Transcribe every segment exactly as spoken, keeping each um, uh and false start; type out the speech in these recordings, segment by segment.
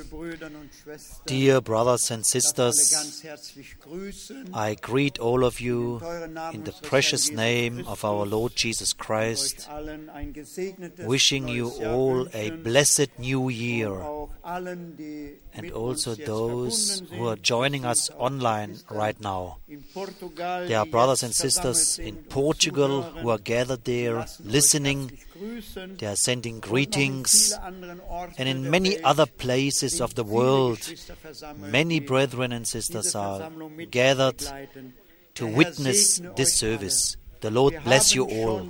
Dear brothers and sisters, I greet all of you in the precious name of our Lord Jesus Christ, wishing you all a blessed new year, and also those who are joining us online right now. There are brothers and sisters in Portugal who are gathered there, listening. They are sending greetings, and in many other places of the world, many brethren and sisters are gathered to witness this service. The Lord bless you all.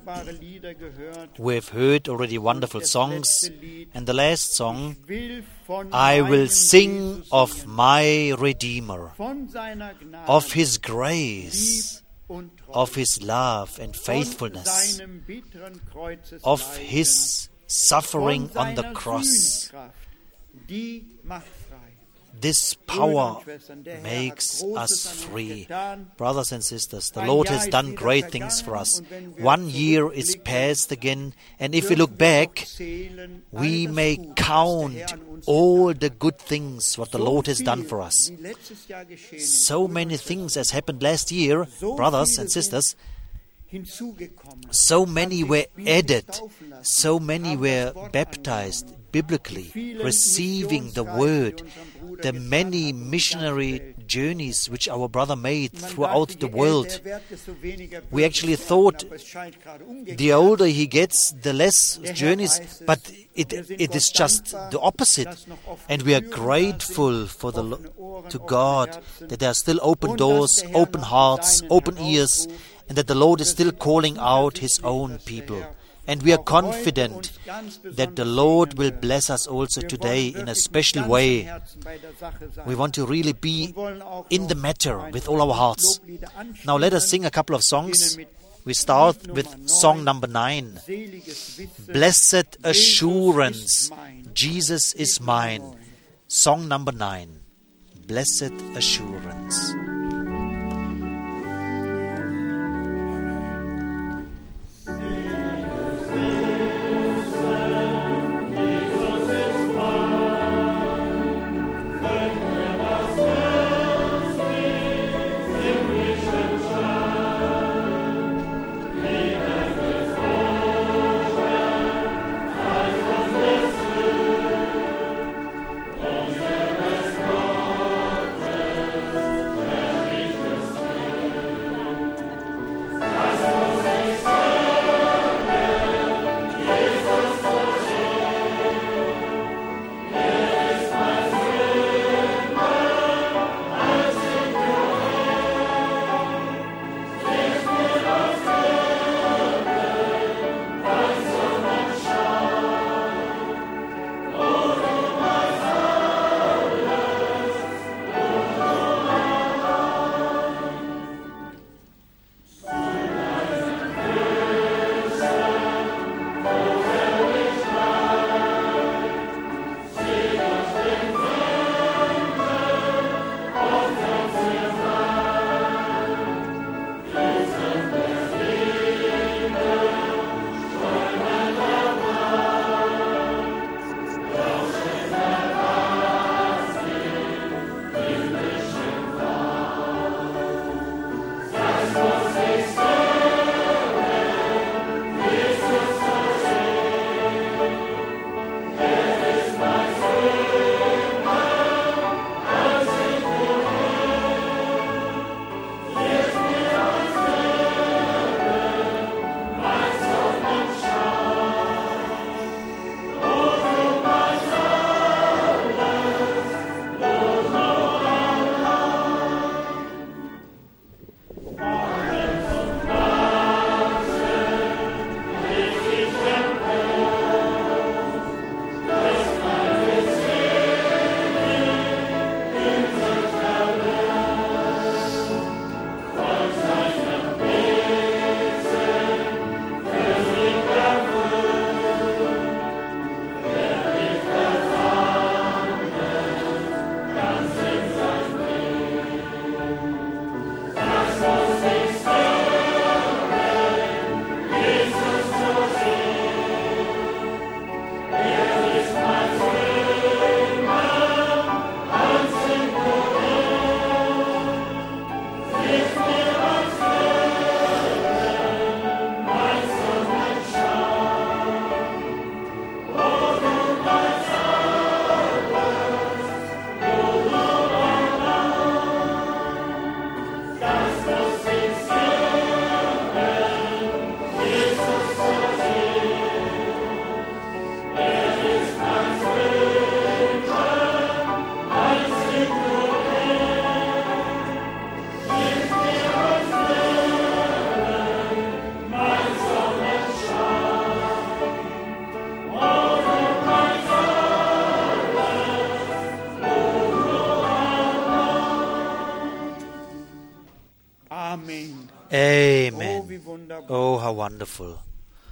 We have heard already wonderful songs, and the last song, I will sing of my Redeemer, of His grace, of His love and faithfulness, of His suffering on the cross. This power makes us free. Brothers and sisters, the Lord has done great things for us. One year is past again, and if we look back, we may count all the good things what the Lord has done for us. So many things has happened last year, brothers and sisters. So many were added, so many were baptized biblically, receiving the word, the many missionary journeys which our brother made throughout the world. We actually thought the older he gets, the less journeys, but it it is just the opposite. And we are grateful for the to God that there are still open doors, open hearts, open ears, and that the Lord is still calling out His own people. And we are confident that the Lord will bless us also today in a special way. We want to really be in the matter with all our hearts. Now let us sing a couple of songs. We start with song number nine. Blessed Assurance, Jesus is mine. Song number nine. Blessed Assurance. Blessed Amen. Oh, how wonderful.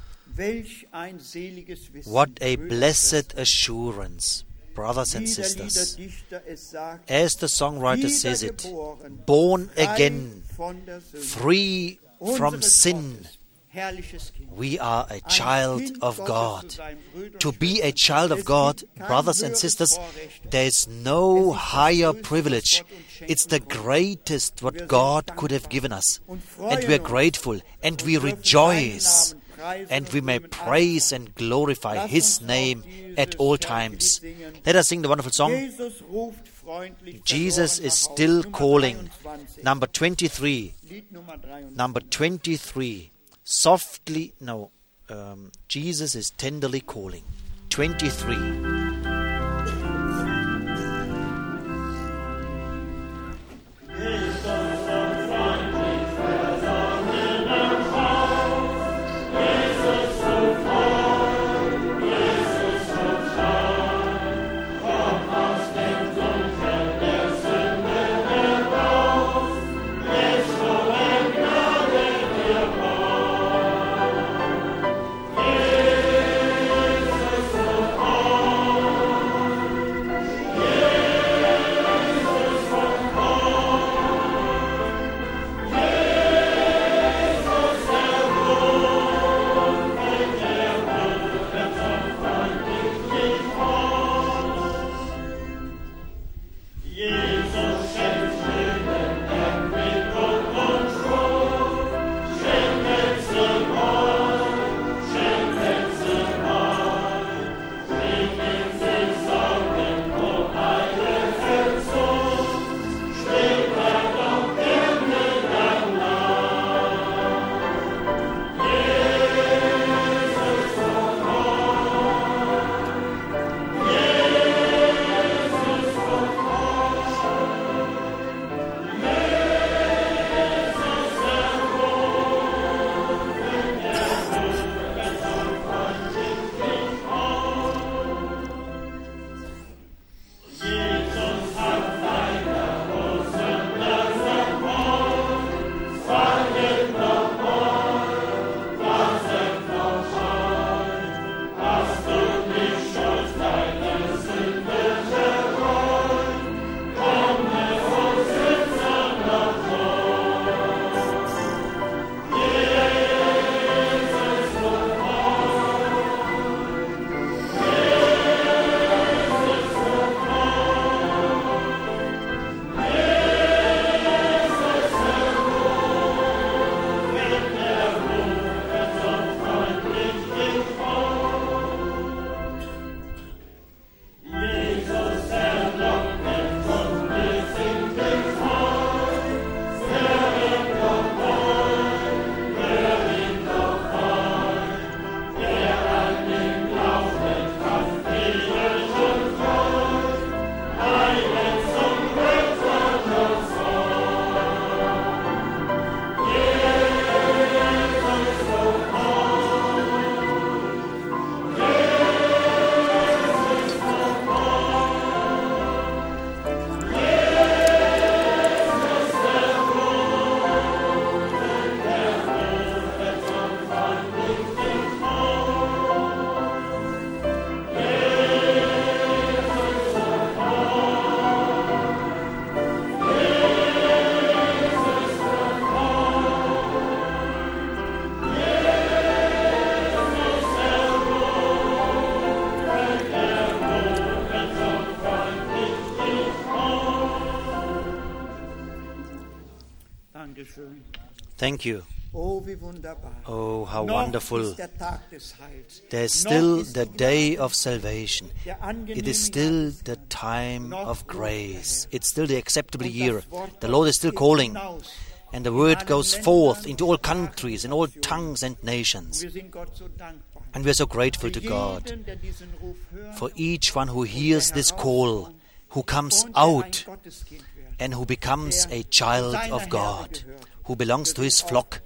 What a blessed assurance, brothers and sisters. As the songwriter says it, born again, free from sin, we are a child of God. To be a child of God, brothers and sisters, there is no higher privilege. It's the greatest what God could have given us. And we are grateful and we rejoice. And we may praise and glorify His name at all times. Let us sing the wonderful song. Jesus is still calling. Number twenty-three. Number twenty-three. Softly, no, um, Jesus is tenderly calling. twenty-three. Thank you. Oh, how wonderful. There is still the day of salvation. It is still the time of grace. It's still the acceptable year. The Lord is still calling. And the word goes forth into all countries, in all tongues and nations. And we are so grateful to God for each one who hears this call, who comes out and who becomes a child of God, who belongs to His flock.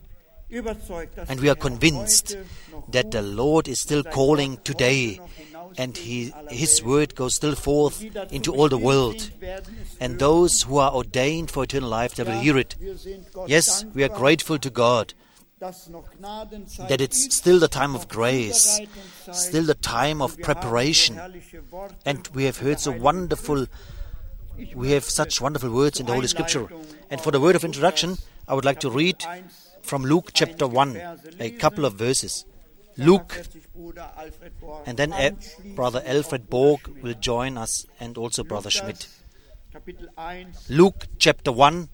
And we are convinced that the Lord is still calling today, and he, His word goes still forth into all the world. And those who are ordained for eternal life, they will hear it. Yes, we are grateful to God that it's still the time of grace, still the time of preparation. And we have heard so wonderful, we have such wonderful words in the Holy Scripture. And for the word of introduction, I would like to read from Luke chapter one, a couple of verses. Luke, and then uh, Brother Alfred Borg will join us, and also Brother Schmidt. Luke chapter one,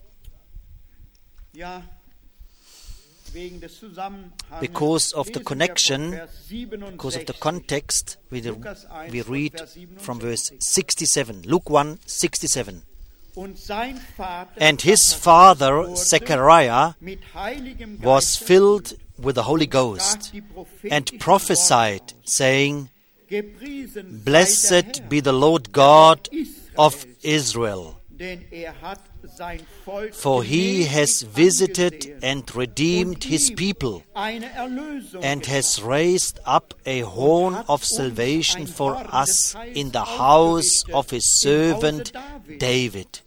because of the connection, because of the context, we, we read from verse sixty-seven. Luke one, sixty-seven. And his father, Zechariah, was filled with the Holy Ghost and prophesied, saying, Blessed be the Lord God of Israel, for he has visited and redeemed his people, and has raised up a horn of salvation for us in the house of his servant David,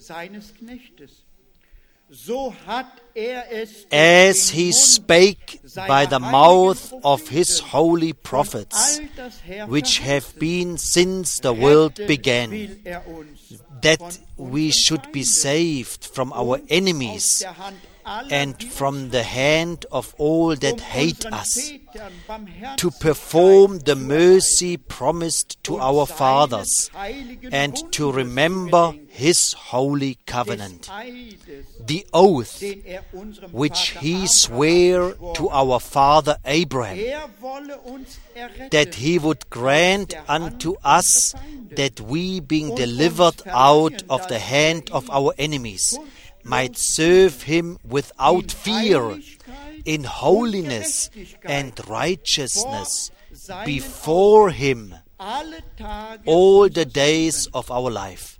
as he spake by the mouth of his holy prophets, which have been since the world began, that we should be saved from our enemies and from the hand of all that hate us, to perform the mercy promised to our fathers, and to remember his holy covenant, the oath which he sware to our father Abraham, that he would grant unto us that we, being delivered out of the hand of our enemies, might serve him without fear, in holiness and righteousness before him all the days of our life.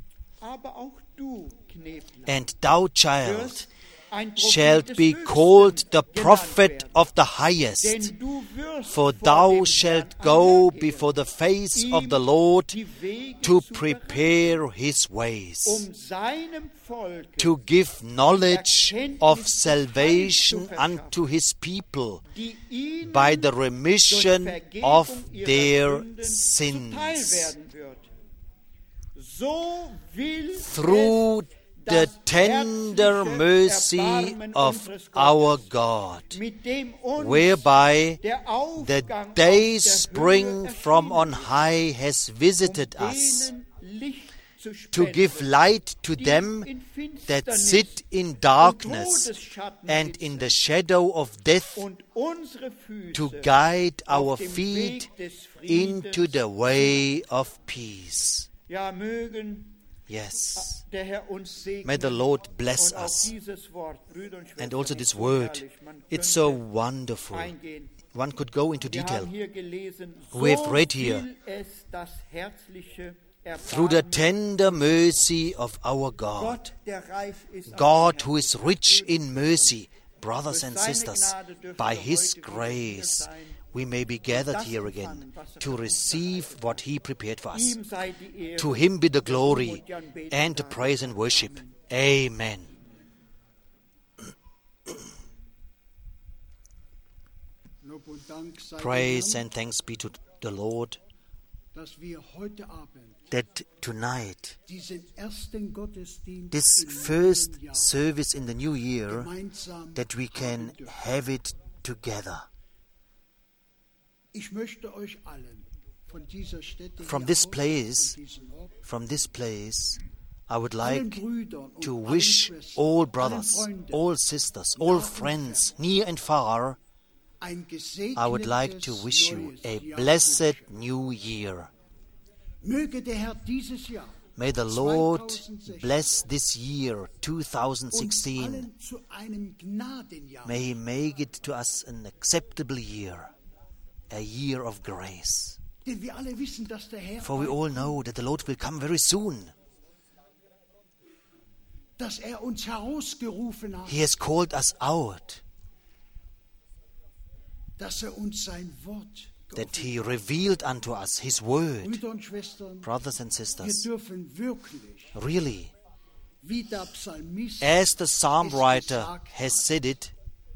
And thou, child, shalt be called the prophet of the highest, for thou shalt go before the face of the Lord to prepare his ways, to give knowledge of salvation unto his people by the remission of their sins, through the tender mercy of our God, whereby the day spring from on high has visited us, to give light to them that sit in darkness and in the shadow of death, to guide our feet into the way of peace. Yes. May the Lord bless us. And also this word. It's so wonderful. One could go into detail. We have read here, through the tender mercy of our God, God who is rich in mercy, brothers and sisters, by His grace, we may be gathered here again to receive what He prepared for us. To Him be the glory and the praise and worship. Amen. Praise and thanks be to the Lord that tonight, this first service in the new year, that we can have it together. From this place, from this place, I would like to wish all brothers, all sisters, all friends, near and far, I would like to wish you a blessed new year. May the Lord bless this year, two thousand sixteen. May He make it to us an acceptable year, a year of grace. For we all know that the Lord will come very soon. He has called us out. that He revealed unto us His Word. Brothers and sisters, really, as the psalm writer has said it,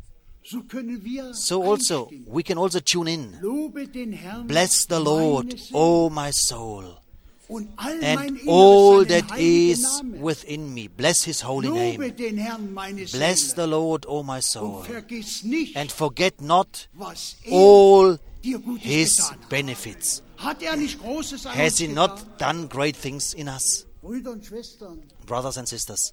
so also we can also tune in. Bless the Lord, O my soul, and all that is within me. Bless His holy name. Bless the Lord, O my soul, and forget not all His benefits. Has He not done great things in us? Brothers and sisters,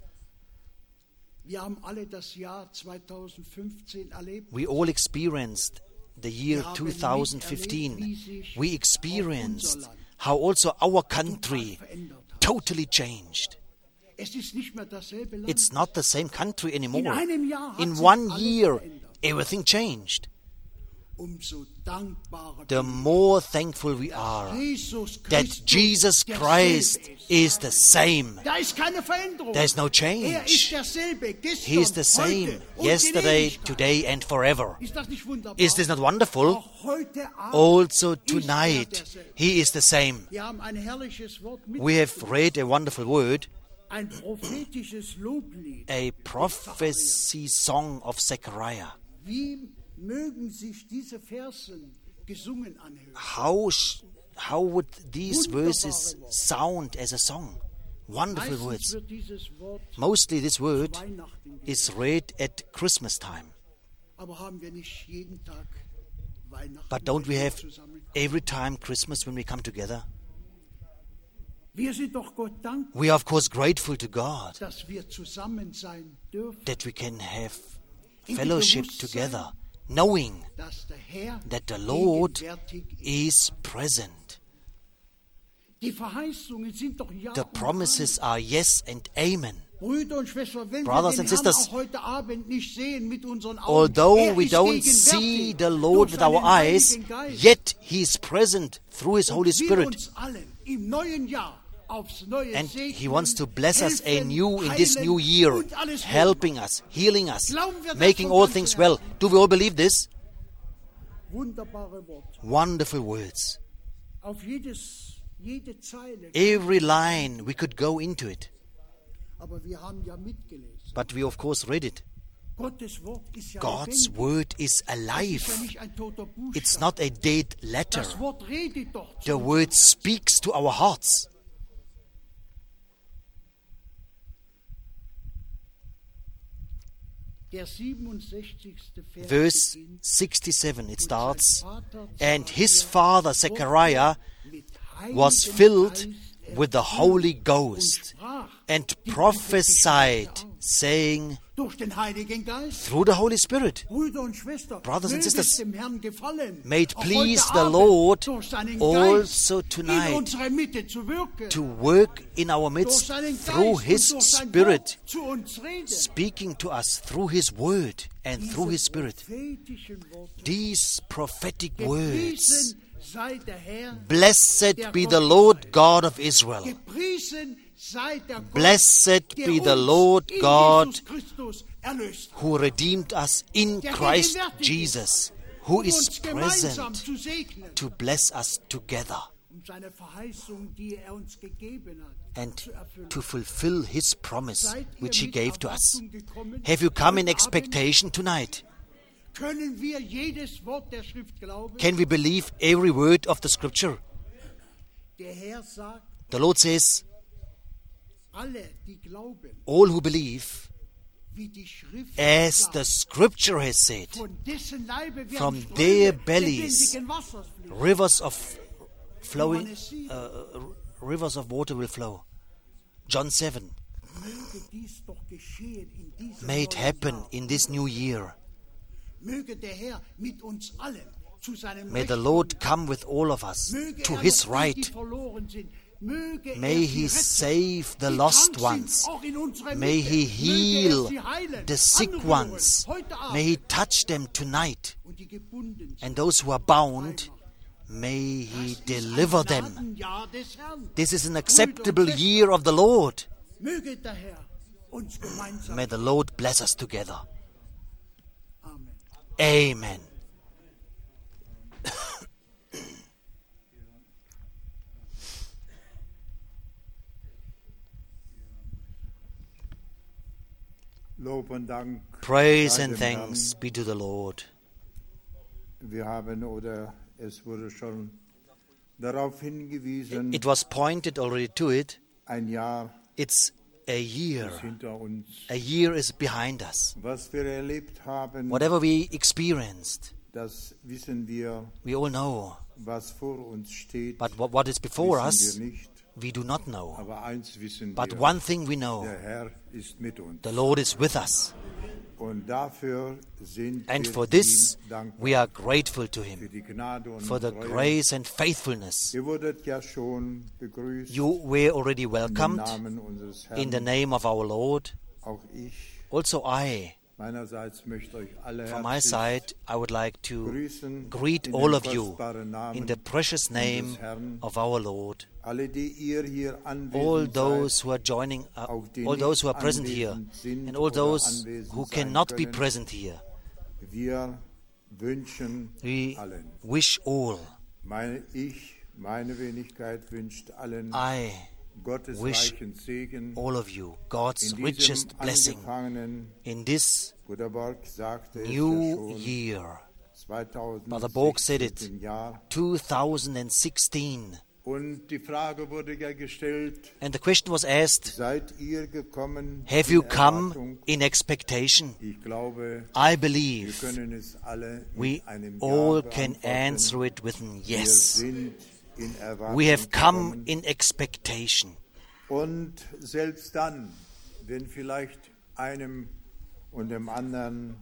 we all experienced the year two thousand fifteen. We experienced how also our country totally changed. It's not the same country anymore. In one year, everything changed. The more thankful we are that Jesus Christ is the same. There is no change. He is the same yesterday, today, and forever. Is this not wonderful? Also tonight, He is the same. We have read a wonderful word, a prophecy song of Zechariah. How, sh- how would these verses sound as a song? Wonderful words. Mostly this word is read at Christmas time. But don't we have every time Christmas when we come together? We are of course grateful to God that we can have fellowship together, knowing that the Lord is present. The promises are yes and amen. Brothers and sisters, although we don't see the Lord with our eyes, yet He is present through His Holy Spirit. And He wants to bless us anew in this new year, helping us, healing us, making all things well. Do we all believe this? Wonderful words. Every line we could go into it. But we of course read it. God's word is alive. It's not a dead letter. The word speaks to our hearts. Verse sixty-seven, it starts, and his father Zechariah was filled with the Holy Ghost and prophesied, saying, through the Holy Spirit. Brothers and sisters, may it please the Lord also tonight to work in our midst through His Spirit, speaking to us through His Word and through His Spirit. These prophetic words, blessed be the Lord God of Israel. Blessed be the Lord God who redeemed us in Christ Jesus, who is present to bless us together and to fulfill His promise which He gave to us. Have you come in expectation tonight? Can we believe every word of the Scripture? The Lord says, all who believe, as the Scripture has said, from their bellies rivers of flowing uh, rivers of water will flow. John seven. May it happen in this new year. May the Lord come with all of us to His right. May He save the lost ones. May He heal the sick ones. May He touch them tonight. And those who are bound, may He deliver them. This is an acceptable year of the Lord. May the Lord bless us together. Amen. Lob und Dank Praise sei and dem thanks Herrn. be to the Lord. Wir haben, oder es wurde schon darauf hingewiesen, It was pointed already to it. ein Jahr It's a year. ist hinter uns. A year is behind us. Was wir erlebt haben, Whatever we experienced, das wissen wir, we all know. was vor uns steht, But what, what is before wissen us, wir nicht. we do not know. Aber eins wissen But wir, one thing we know, der Herr ist mit uns. the Lord is with us. Und dafür sind And wir for this, ihm dankbar. we are grateful to Für Him, die Gnade und for the Treue. grace and faithfulness. Ihr wurdet ja schon begrüßt You were already im welcomed Namen unseres Herrn. in the name of our Lord. Auch ich Also I, meinerseits möchte euch alle from my herzlich side, I would like to grüßen greet in all den of you kostbaren Namen in the precious name unseres Herrn. of our Lord. Alle, die ihr hier anwesend All seid, those who are joining, uh, auch die all those who are nicht present here, anwesend sind and all oder those anwesend who sein cannot be können, present here, wir wünschen we allen. wish all. Meine, ich, meine Wenigkeit wünscht allen I Gottes wish reichen Segen all of you God's in diesem richest blessing angefangenen, in this Bruder Borg sagte es ja new schon, year, zweitausendsechzehn Brother Borg said it. Jahr. two thousand sixteen. Und die Frage wurde ja gestellt, And the question was asked, seid ihr gekommen have in you come Erwartung? in expectation? Ich glaube, I wir believe können es alle we mit einem all Ja can beantworten. answer it with a Wir yes. sind in Erwartung We have come gekommen. in expectation. Und selbst dann, wenn vielleicht einem und dem anderen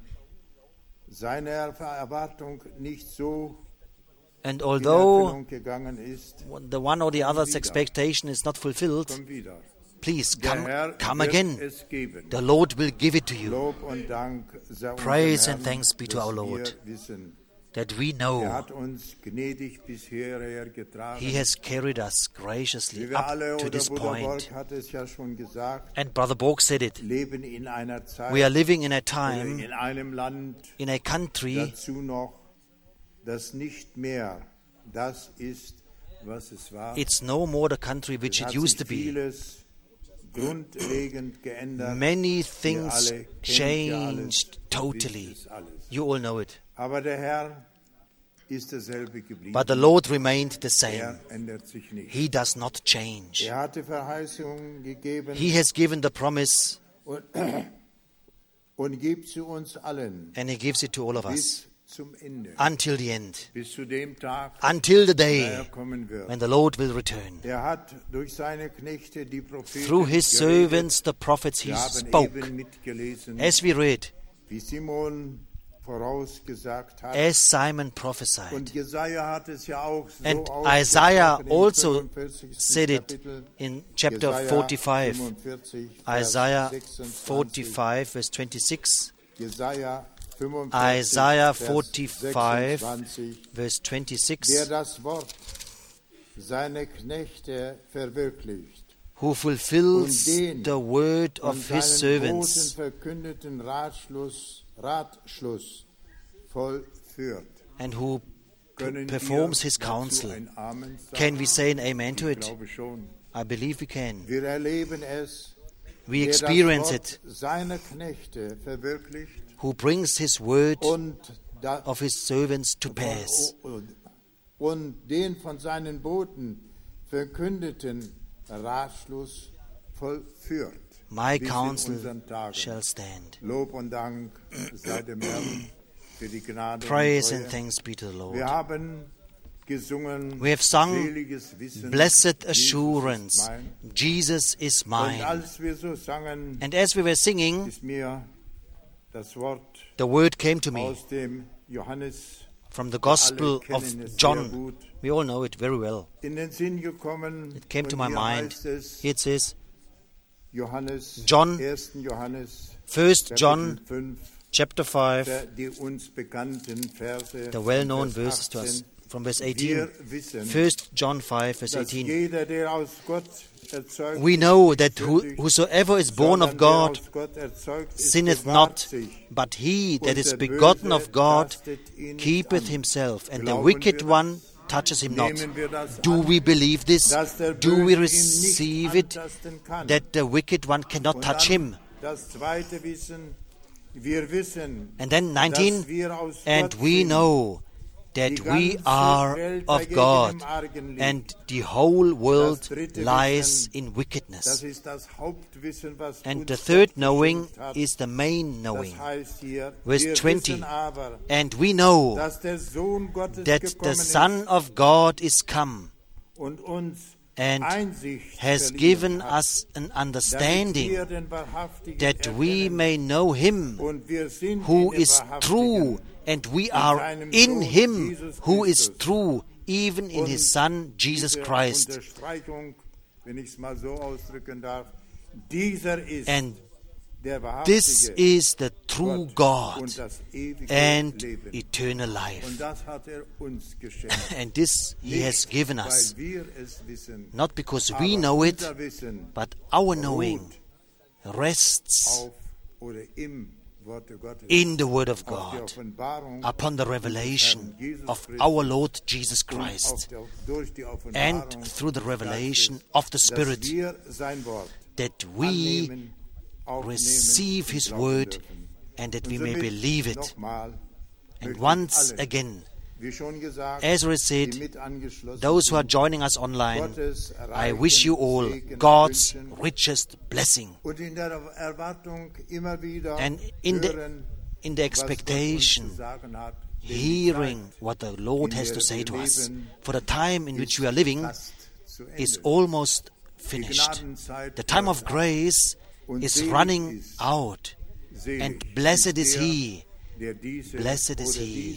seine Erwartung nicht so And in although Erfüllung gegangen ist, the one or the other's expectation is not fulfilled, komm wieder. please Der come, Herr come wird again. es geben. The Lord will give it to you. Lob und Dank sei unserem Praise and Herrn, thanks be to dass our Lord. wir wissen, That we er know hat uns gnädig bisher getragen. He has carried us Wie graciously wir alle, up to oder this Bruder point. Borg hat es ja schon gesagt, And Brother Borg said it. leben in einer Zeit We are living in a oder time, in einem Land in a country dazu noch, das nicht mehr das ist, was es war. It's no more the country which Es it hat used to sich be. vieles grundlegend geändert. Many Wir things alle kennen ja alles, changed totally. wisst es alles. You all know it. Aber der Herr ist derselbe geblieben. But the Lord remained the Er same. ändert sich nicht. He does not change. Er hatte Verheißungen gegeben He has given the promise und, und gibt sie uns allen and He gives it to all of us bis zum Ende, until the end, bis zu dem Tag, until the da er day kommen wird. when the Lord will return. Er hat durch seine Knechte die Propheten Through His geredet. servants, the prophets, He Wir haben spoke. eben mitgelesen, As we read, wie Simon vorausgesagt hat. as Simon prophesied. Und Jesaja hat es ja auch so And ausgesprochen Isaiah im also fünfundvierzigsten said it Kapitel, in chapter Jesaja forty-five. fünfundvierzig, Vers Isaiah sechsundzwanzig, forty-five, verse twenty-six. Jesaja fünfundvierzig, Isaiah Vers forty-five, sechsundzwanzig, verse der twenty-six. das Wort seiner Knechte verwirklicht Who und fulfills den the word von of His seinen großen servants verkündeten Ratschluss, Ratschluss vollführt. and who p- Können performs wir His dazu counsel. ein Amen sagen? Can we say an amen to Ich it? glaube schon. I believe we can. Wir erleben es, We der das experience Wort it. seiner Knechte verwirklicht Who brings His word und, da, of His servants to pass. und, und den von seinen Boten verkündeten Ratschluss vollführt. My bis in counsel unseren Tagen. shall stand. Lob und Dank sei dem Herrn für die Gnade Praise und and Treue. thanks be to the Wir Lord. haben gesungen, We have sung, seliges Wissen, Blessed Jesus assurance, ist mein. Jesus is Und mine. als wir so sangen, And as we were singing, ist mir das Wort the word came to me aus dem Johannes from the Gospel alle of kennen es sehr John. gut, We all know it very well. in den Sinn gekommen. It came to und my hier mind. heißt es, Here it says, Johannes, John, ersten Johannes, First Kapitel John fünf, chapter five, die uns bekannten Verse, the well-known von Vers verses to us, achtzehn. from verse Wir eighteen. wissen, First John five, verse dass eighteen. jeder, der aus Gott erzeugt We ist, know that who, sündigt, whosoever is born sondern of God der aus Gott erzeugt ist, sinneth bewahrt not, sich. but he that Und is der begotten Böse of God tastet ihn nicht keepeth an. himself, and the Glauben wicked wir one touches him not. Nehmen wir das Do an, we believe this? dass der Do Böse we ihn receive nicht it? antasten kann. That the wicked one cannot Und touch dann him? And then nineteen, and we know that we are of God, and the whole world lies in wickedness. And the third knowing is the main knowing. Verse twenty, and we know that the Son of God is come and has given us an understanding that we may know Him who is true, and we are in Him who is true, even in His Son, Jesus Christ. And this is the true God and eternal life. And this He has given us, not because we know it, but our knowing rests in the Word of God, upon the revelation of our Lord Jesus Christ, and through the revelation of the Spirit, that we receive His Word and that we may believe it. And once again, as we said, those who are joining us online, I wish you all God's richest blessing. And in the, in the expectation, hearing what the Lord has to say to us, for the time in which we are living is almost finished. The time of grace is running out, and blessed is he, blessed is he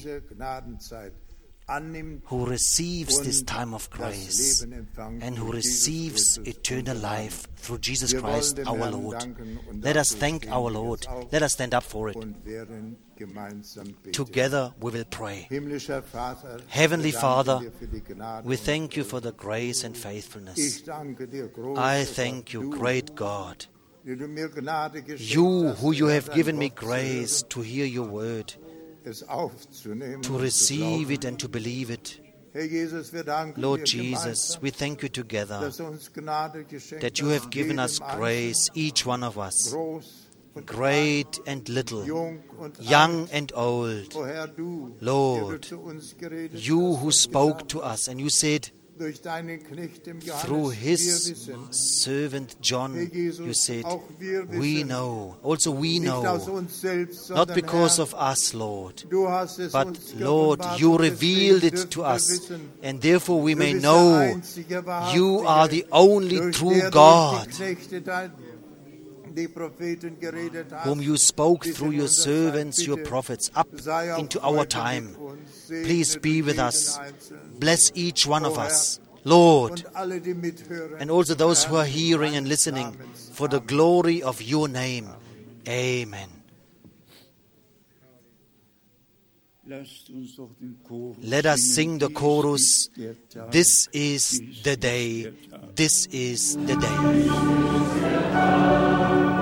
who receives this time of grace and who receives eternal life through Jesus Christ our Lord. Let us thank our Lord. Let us stand up for it. Together we will pray. Heavenly Father, we thank you for the grace and faithfulness. I thank you, great God, you who you have given me grace to hear your word, to receive it and to believe it. Lord Jesus, we thank you together that you have given us grace, each one of us, great and little, young and old. Lord, you who spoke to us and you said, through his servant John, you said, we know, also we know, not because of us, Lord, but Lord, you revealed it to us, and therefore we may know you are the only true God, whom you spoke through your servants, your prophets, up into our time. Please be with us. Bless each one of us, Lord, and also those who are hearing and listening, for the glory of your name. Amen. Let us sing the chorus, this is the day, this is the day.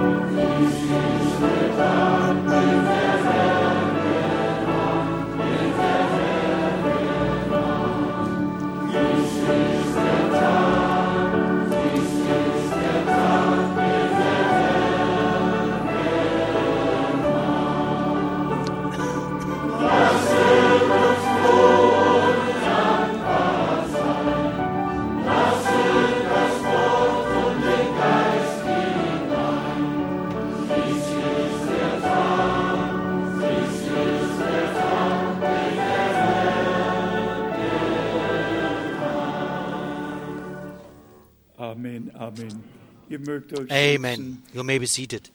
Amen. You may be seated.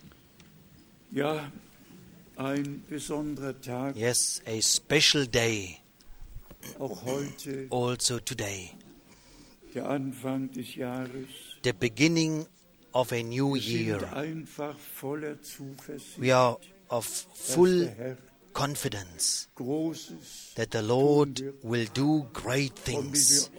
Yes, a special day. Also today. The beginning of a new year. We are of full confidence that the Lord will do great things.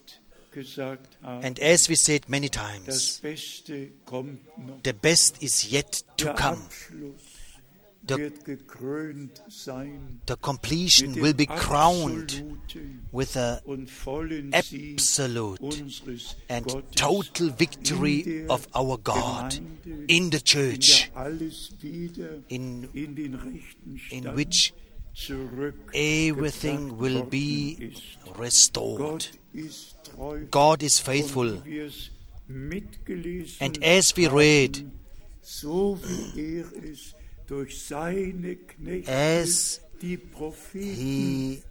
And as we said many times, the best is yet to come. the, the completion will be crowned with an absolute and total victory of our God in the church, in, in which everything will be restored. God is faithful. And as we read, as He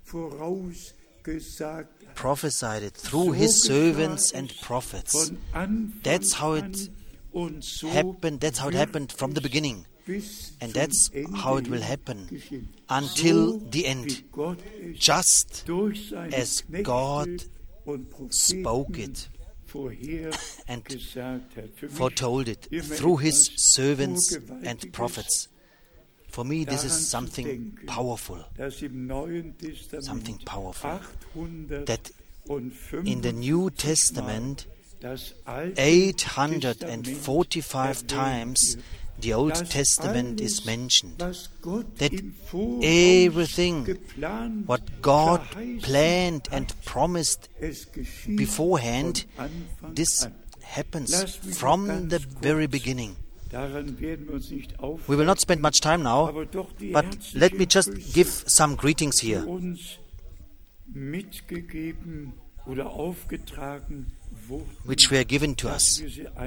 prophesied it through His servants and prophets, that's how it happened. That's how it happened from the beginning. And that's how it will happen until the end, just as God spoke it and foretold it through His servants and prophets. For me, this is something powerful, something powerful, that in the New Testament, eight hundred forty-five times the Old Testament is mentioned, that everything what God planned and promised beforehand, this happens from the very beginning. We will not spend much time now, but let me just give some greetings here, which were given to us,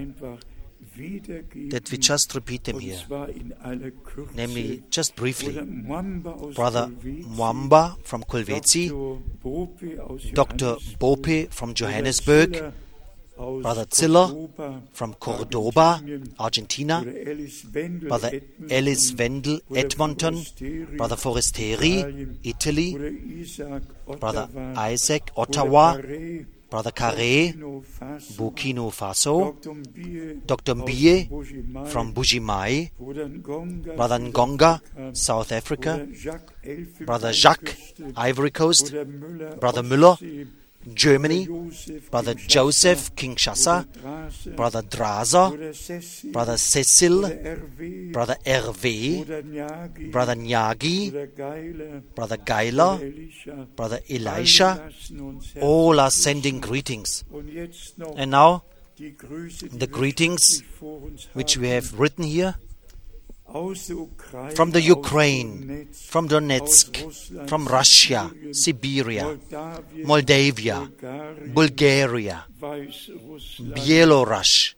that we just repeat them here, namely, just briefly. Brother Mwamba from Kolwezi, Doctor Bope from Johannesburg, Brother Ziller from Cordoba, Argentina, Brother Ellis Wendel, Edmonton, Brother Forestieri, Italy, Brother Isaac, Ottawa, Brother Carré, Burkina Faso, Doctor Mbie from Bujimai, Brother Ngonga, South Africa, Brother Jacques, Ivory Coast, Brother Müller, Germany, Brother Joseph, Kinshasa, Brother Draser, Brother Cecil, Brother Hervé, Brother Nyagi, Brother Geiler, Brother Elisha, all are sending greetings. And now, the greetings which we have written here, from the Ukraine, from Donetsk, from Russia, Siberia, Moldavia, Bulgaria, Belarus,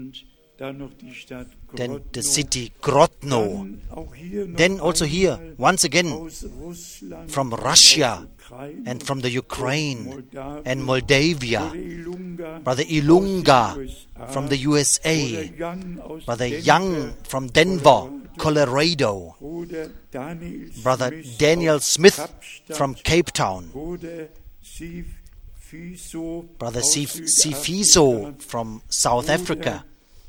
then the city Grodno, then also here, once again, from Russia and from the Ukraine and Moldavia, Brother Ilunga from the U S A, Brother Young from Denver, Colorado, Brother Daniel Smith from Cape Town, Brother Sifiso from South Africa,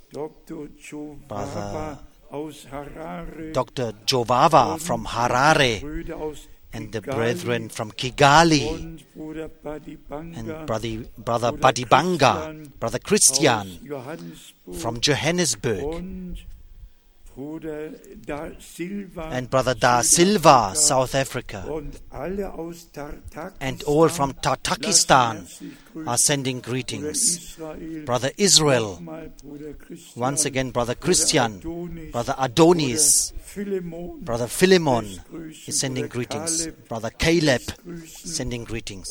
Brother Doctor Jovava from Harare, and the brethren from Kigali, and brother, brother Badibanga, Brother Christian from Johannesburg, and Brother Da Silva, South Africa, and all from Tajikistan are sending greetings. Brother Israel, once again Brother Christian, Brother Adonis, Brother Philemon is sending greetings. Brother Caleb sending greetings.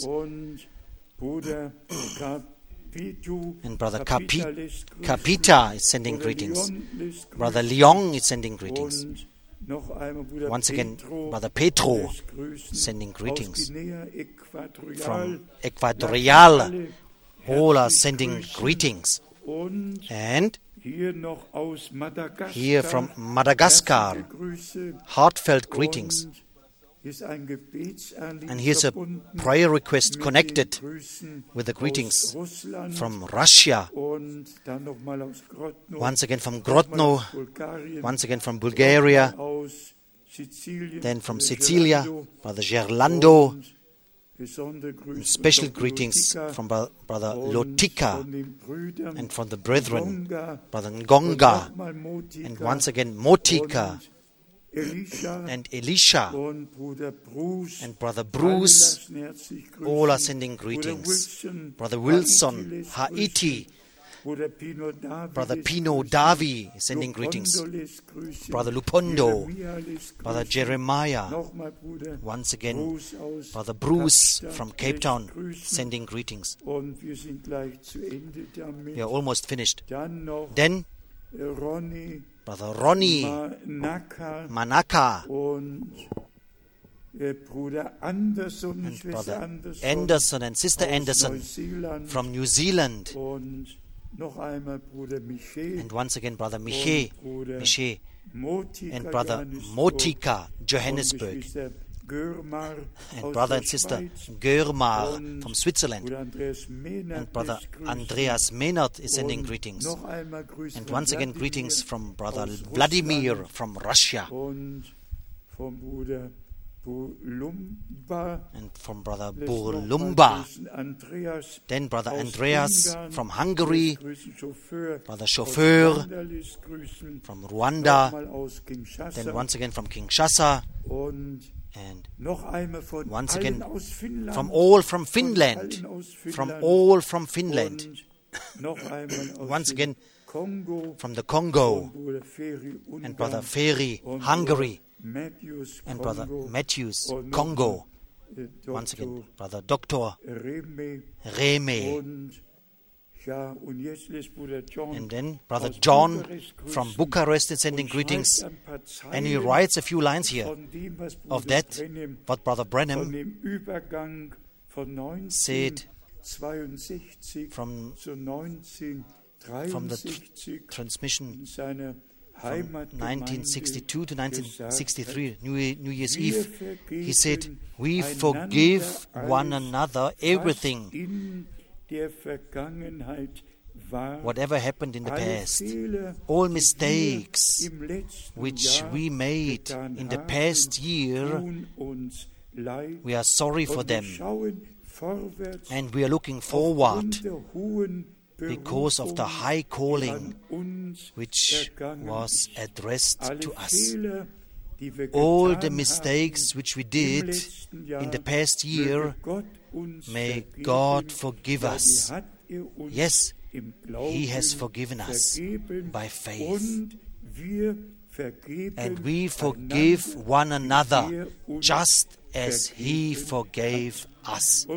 And Brother Capi- Capita is sending greetings. Brother Leong is sending greetings. Once again, Brother Petro sending greetings. From Equatorial, all are sending greetings. And here from Madagascar, heartfelt greetings. And here's a prayer request connected with the greetings from Russia, once again from Grodno, once again from Bulgaria, then from Sicilia, Brother Gerlando, and special greetings from Brother Lotika and from the brethren, Brother Ngonga, and once again Motika, and Elisha and Brother Bruce, all are sending greetings. Brother Wilson, Haiti, Brother Pino Davi is sending greetings. Brother Lupondo, Brother Jeremiah, once again, Brother Bruce from Cape Town sending greetings. We are almost finished. Then Brother Ronnie Manaka and Brother Anderson and Sister Anderson from New Zealand. And once again, Brother Miche, Miche and Brother Motika, Johannesburg. And Brother and Sister Görmar from Switzerland. And Brother Andreas Mehnert is sending greetings. And once again, greetings from Brother Vladimir from Russia. And from Brother Burlumba. Then Brother Andreas from Hungary. Brother Chauffeur from Rwanda. Then once again from Kinshasa. And once again from all from Finland. From all from Finland. Once again from the Congo. And Brother Ferry, Hungary. And Brother Matthews, Congo. Once again, Brother Doctor Reme. And then Brother John from Bucharest is sending greetings. And he writes a few lines here of that, what Brother Branham said from, from the t- transmission from nineteen sixty-two to nineteen sixty-three, New, New Year's Eve. He said, we forgive one another everything, whatever happened in the past, all mistakes which we made in the past year, we are sorry for them, and we are looking forward because of the high calling which was addressed to us. All the mistakes which we did in the past year, may God forgive us. Yes, He has forgiven us by faith. And we forgive one another just as He forgave us.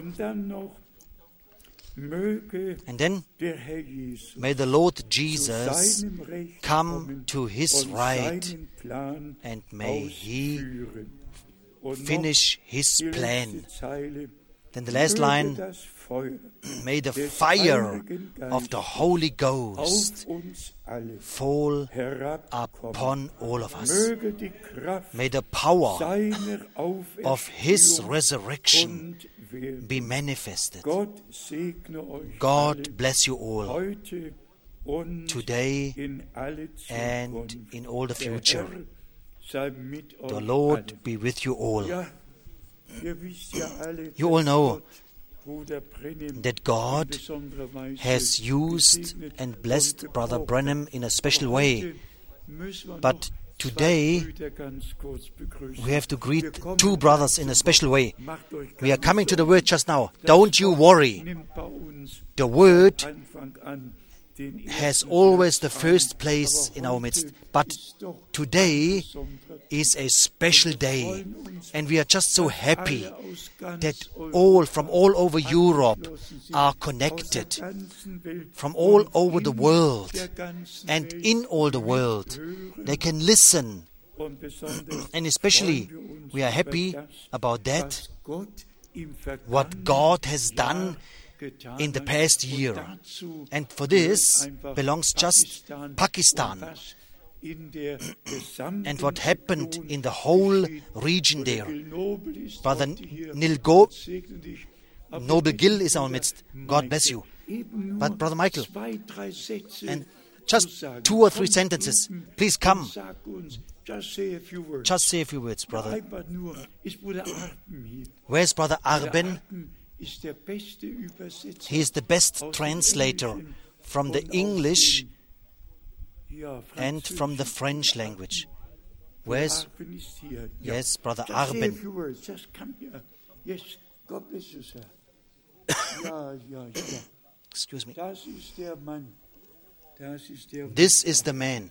And then, may the Lord Jesus come to His right, and may He finish His plan. Then the last line, may the fire of the Holy Ghost fall upon all of us. May the power of His resurrection be manifested. God bless you all today and in all the future. The Lord be with you all. You all know that God has used and blessed Brother Branham in a special way. But today, we have to greet two brothers in a special way. We are coming to the Word just now. Don't you worry. The Word has always the first place in our midst. But today is a special day. And we are just so happy that all from all over Europe are connected. From all over the world. And in all the world. They can listen. And especially we are happy about that. What God has done in the past year. And for this belongs just Pakistan. And what happened in the whole region there. Brother Nilgo, Noble Gill is in our midst. God bless you. But Brother Michael, and just two or three sentences. Please come. Just say a few words. Just say a few words, brother. Where's Brother Arben? He is the best translator from the English and from the French language. Where's, yes, Brother Arben. Excuse me. This is the man.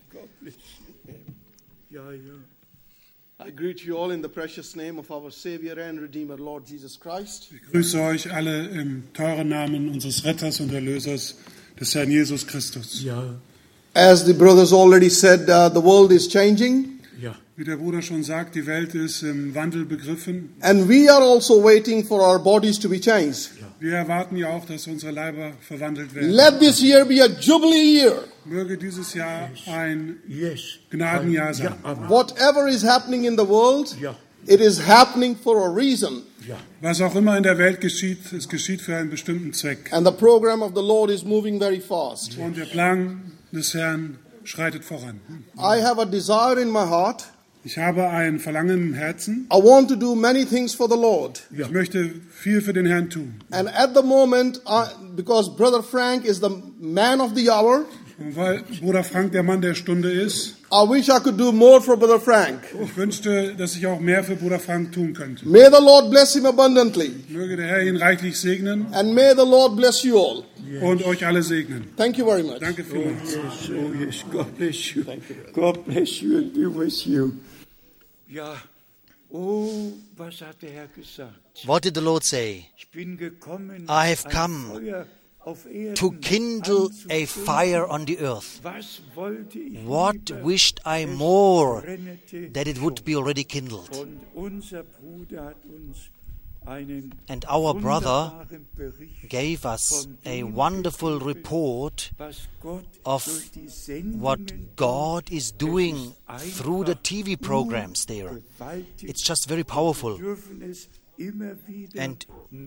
I greet you all in the precious name of our Savior and Redeemer, Lord Jesus Christ. Ich grüße euch alle im teuren Namen unseres Retters und Erlösers, des Herrn Jesus Christus. Ja. As the brothers already said, uh, the world is changing. Ja. Wie der Bruder schon sagt, die Welt ist im Wandel begriffen. And we are also waiting for our bodies to be changed. Ja. Wir erwarten ja auch, dass unsere Leiber verwandelt werden. Let this year be a jubilee year. Möge dieses Jahr ein Gnadenjahr sein. Whatever is happening in the world, it is happening for a reason. Was auch immer in der Welt geschieht, es geschieht für einen bestimmten Zweck. And the program of the Lord is moving very fast. Und der Plan des Herrn schreitet voran. I have a desire in my heart. Ich habe ein Verlangen im Herzen. I want to do many things for the Lord. Ich möchte viel für den Herrn tun. And at the moment, I, because Brother Frank is the man of the hour, und weil Bruder Frank der Mann der Stunde ist, I wish I could do more for Brother Frank. Ich wünschte, dass ich auch mehr für Bruder Frank tun könnte. May the Lord bless him abundantly. Möge der Herr ihn reichlich segnen. And may the Lord bless you all. Und euch alle segnen. Thank you very much. Danke vielmals. Oh, yes, oh, yes. God bless you. God bless you and be with you. Ja, oh, was hat der Herr gesagt? What did the Lord say? Ich bin gekommen, I have come to kindle a fire on the earth. What wished I more that it would be already kindled? And our brother gave us a wonderful report of what God is doing through the T V programs there. It's just very powerful. And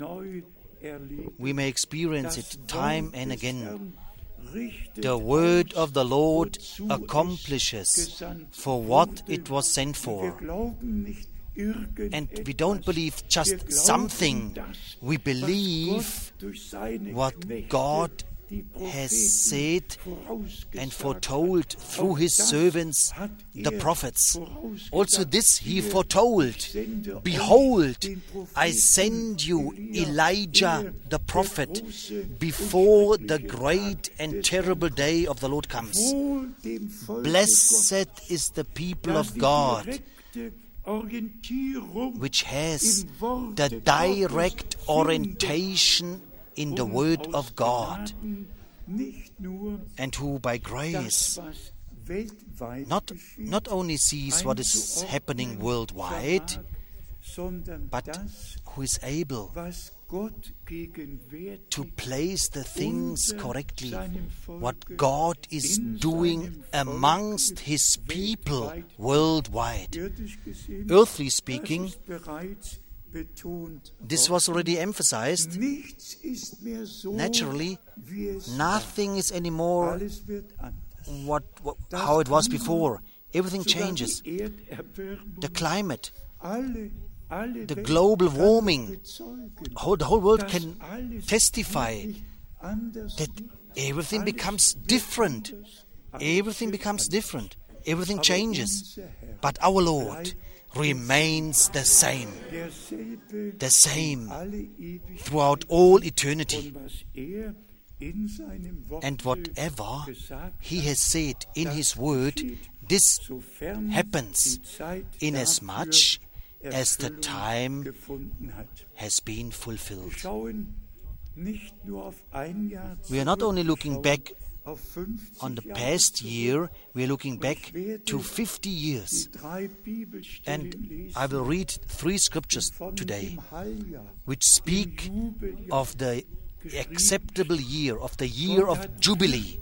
we may experience it time and again. The word of the Lord accomplishes for what it was sent for. And we don't believe just something. We believe what God has said and foretold through his servants, the prophets. Also this he foretold. Behold, I send you Elijah the prophet before the great and terrible day of the Lord comes. Blessed is the people of God which has the direct orientation in the Word of God, and who by grace not, not only sees what is happening worldwide, but who is able to place the things correctly, what God is doing amongst His people worldwide. Earthly speaking, this was already emphasized. Naturally, nothing is anymore what, what, how it was before. Everything changes. The climate, the global warming, whole, the whole world can testify that everything becomes different. Everything becomes different. Everything changes. But our Lord remains the same. The same throughout all eternity. And whatever He has said in His Word, this happens inasmuch as the time has been fulfilled. We are not only looking back on the past year, we are looking back to fifty years. And I will read three scriptures today which speak of the acceptable year, of the year of Jubilee.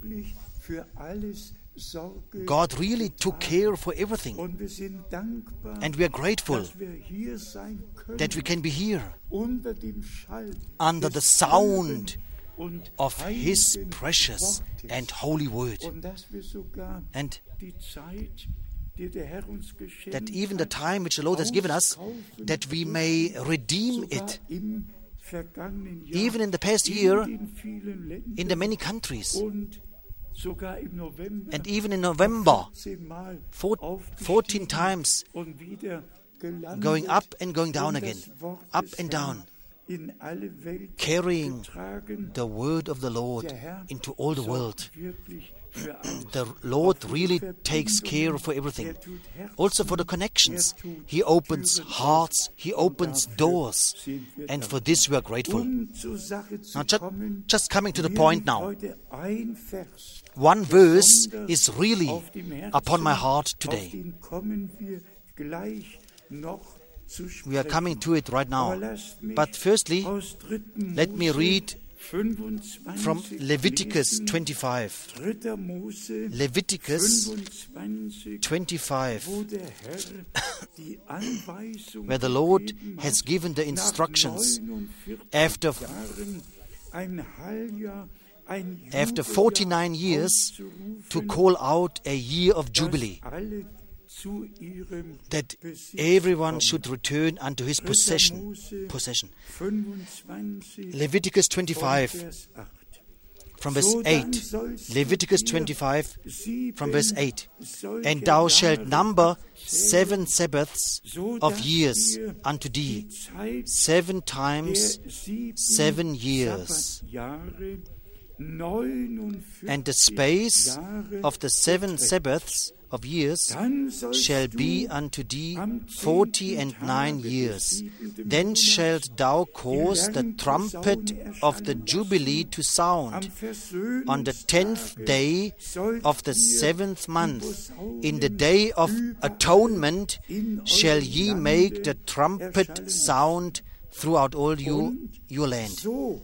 God really took care for everything. And we are grateful that we can be here under the sound of His precious and holy word. And that even the time which the Lord has given us, that we may redeem it. Even in the past year, in the many countries. And even in November, fourteen times going up and going down again, up and down, carrying the word of the Lord into all the world. The Lord really takes care for everything. Also for the connections. He opens hearts, He opens doors. And for this we are grateful. Now just, just coming to the point now. One verse is really upon my heart today. We are coming to it right now. But firstly, let me read from Leviticus twenty-five. Leviticus twenty-five, where the Lord has given the instructions after, after forty-nine years to call out a year of Jubilee, that everyone should return unto his possession. possession. Leviticus twenty-five, from verse eight. Leviticus twenty-five, from verse eight. And thou shalt number seven Sabbaths of years unto thee, seven times seven years. And the space of the seven Sabbaths of years shall be unto thee forty and nine years. Then shalt thou cause the trumpet of the Jubilee to sound on the tenth day of the seventh month. In the day of atonement shall ye make the trumpet sound throughout all you, your land.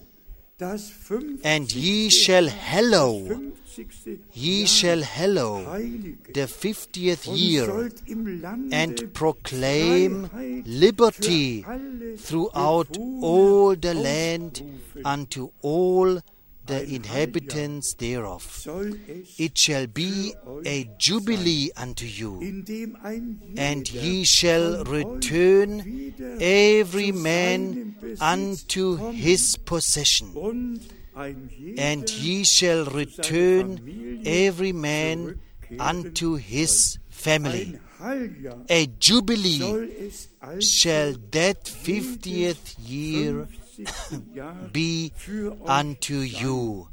And ye shall hallow, ye shall hallow the fiftieth year, and proclaim liberty throughout all the land unto all the inhabitants thereof. It shall be a jubilee unto you, and ye shall return every man unto his possession, and ye shall return every man unto his family. A jubilee shall that fiftieth year be unto you.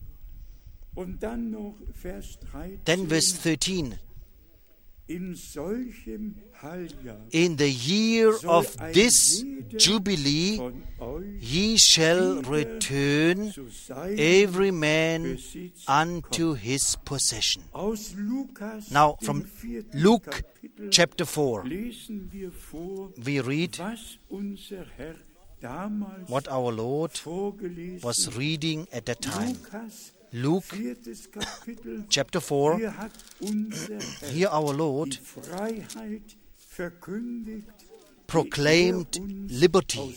Then verse thirteen. In the year of this jubilee ye shall return every man unto his possession. Now from Luke chapter four we read what our Lord was reading at that time. Luke chapter four, here our Lord proclaimed liberty,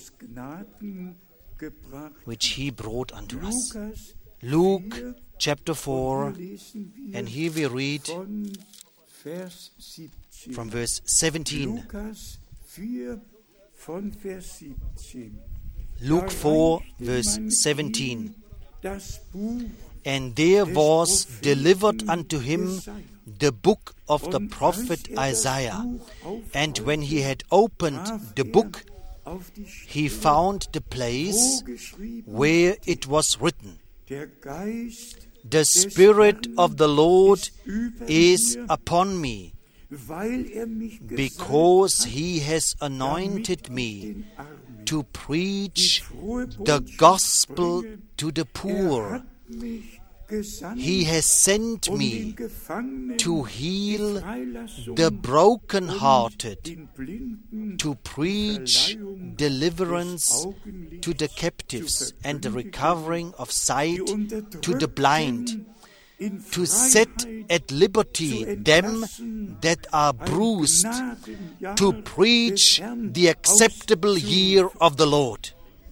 which He brought unto us. Luke chapter four, and here we read from verse seventeen. Luke four, verse seventeen. And there was delivered unto him the book of the prophet Isaiah. And when he had opened the book, he found the place where it was written, The Spirit of the Lord is upon me, because He has anointed me to preach the gospel to the poor. He has sent me to heal the brokenhearted, to preach deliverance to the captives and the recovering of sight to the blind, to set at liberty them that are bruised, to preach the acceptable year of the Lord.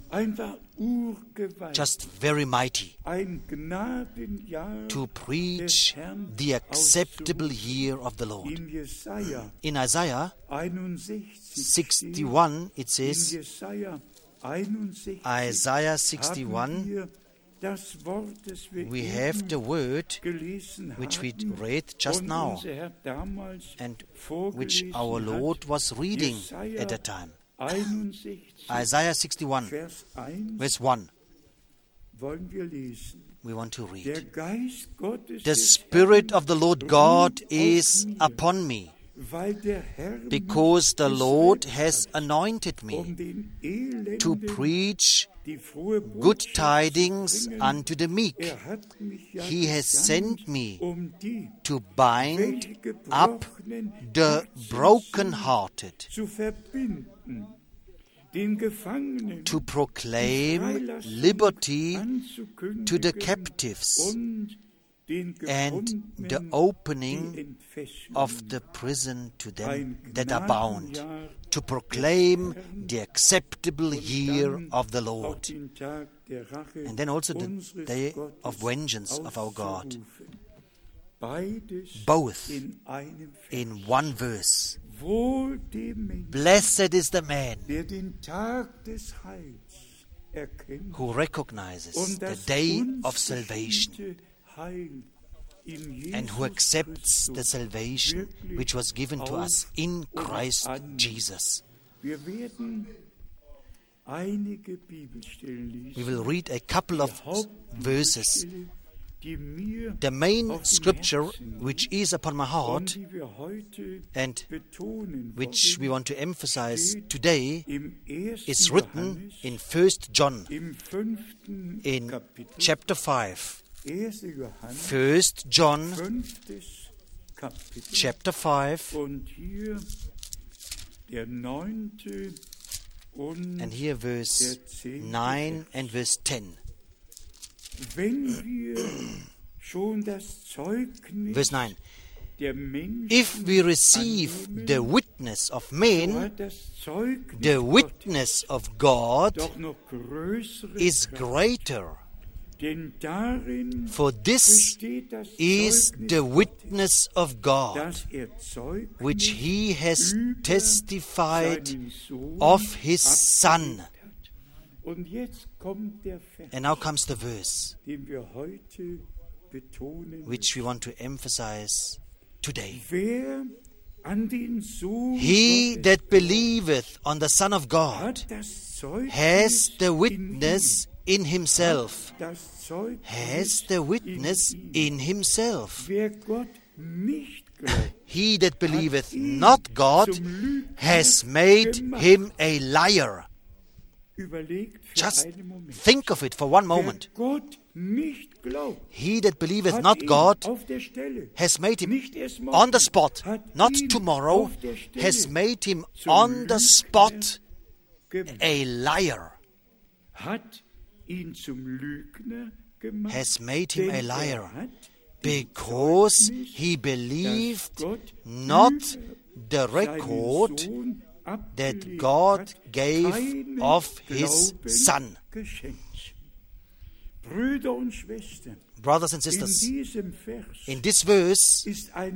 Just very mighty, to preach the acceptable year of the Lord. In Isaiah sixty-one, it says, Isaiah sixty-one, we have the word which we read just now and which our Lord was reading at that time. Isaiah sixty-one, verse one. We want to read. The Spirit of the Lord God is upon me, because the Lord has anointed me to preach good tidings unto the meek. He has sent me to bind up the brokenhearted, to proclaim liberty to the captives and the opening of the prison to them that are bound, to proclaim the acceptable year of the Lord, and then also the day of vengeance of our God. Both in one verse. Blessed is the man who recognizes the day of salvation and who accepts the salvation which was given to us in Christ Jesus. We will read a couple of verses. The main scripture which is upon my heart and which we want to emphasize today is written in First John in chapter five. First John chapter five, and here verse nine and verse ten. Verse nine. If we receive the witness of men, the witness of God is greater. For this is the witness of God, which He has testified of His Son. And now comes the verse which we want to emphasize today. He that believeth on the Son of God has the witness in himself. Has the witness in himself. He that believeth not God has made him a liar. Just think of it for one moment. He that believeth not God has made him on the spot, not tomorrow, has made him on the spot a liar. Has made him a liar because he believed not the record that God gave of His Son. Brothers and sisters, in this verse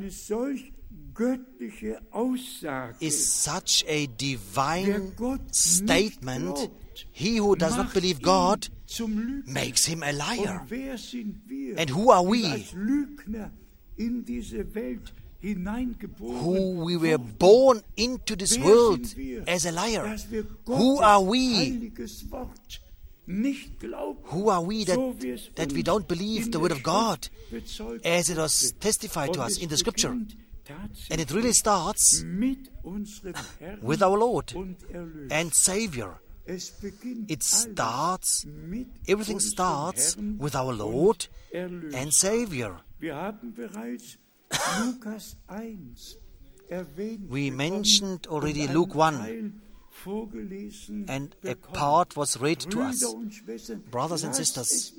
is such a divine statement. He who does not believe God makes him a liar. And who are we? Who we were born into this world as a liar. Who are we? Who are we that, that we don't believe the word of God as it was testified to us in the scripture? And it really starts with our Lord and Savior. It starts, everything starts with our Lord and Savior. We mentioned already Luke one, and a part was read to us. Brothers and sisters,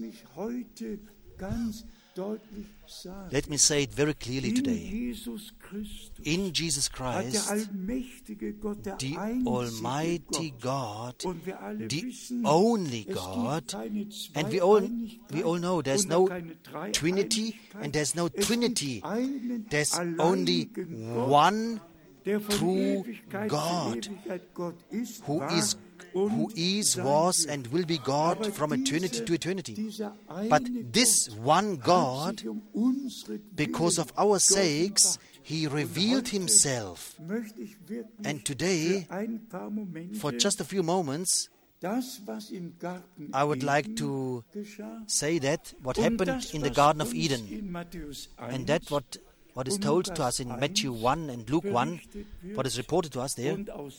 let me say it very clearly today. In Jesus Christ, the Almighty God, the only God, and we all, we all know there's no Trinity and there's no Trinity. There's only one true God, who is who is, was, and will be God from eternity to eternity. But this one God, because of our sakes, He revealed Himself. And today, for just a few moments, I would like to say that what happened in the Garden of Eden, and that what, what is told to us in Matthew one and Luke one, what is reported to us there,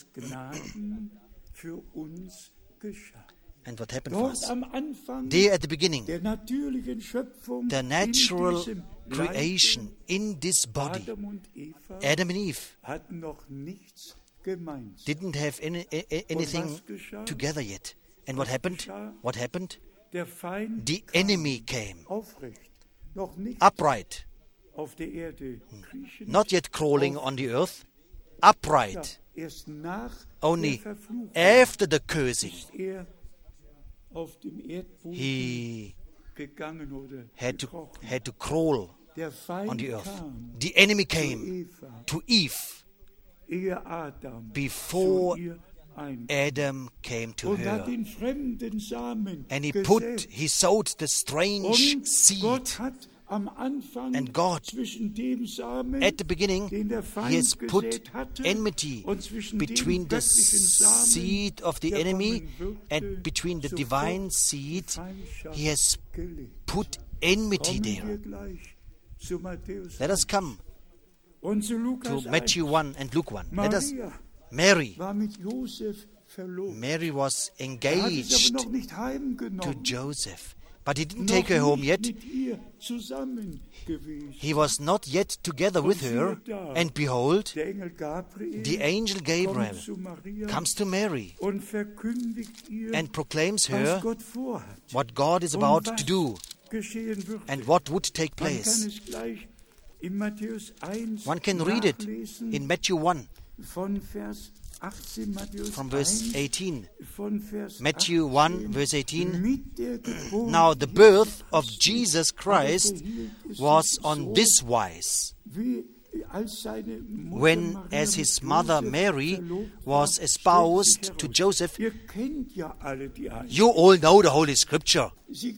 and what happened for us. There at the beginning, the natural creation in this body, Adam and Eve, didn't have any, anything together yet. And what happened? What happened? The enemy came, upright, not yet crawling on the earth, upright, only after the cursing. He had to, had to crawl on the earth. The enemy came to Eve before Adam came to her. And he put, he sowed the strange seed. And God, at the beginning, He has put enmity between the seed of the enemy and between the divine seed. He has put enmity there. Let us come to Matthew one and Luke one. Let us, Mary, Mary was engaged to Joseph. But he didn't take her home yet. He was not yet together with her. And behold, the angel Gabriel comes to Mary and proclaims her what God is about to do and what would take place. One can read it in Matthew one. From verse eighteen. Matthew one, verse eighteen. Now the birth of Jesus Christ was on this wise. When, as his mother Mary was espoused to Joseph, you all know the Holy Scripture.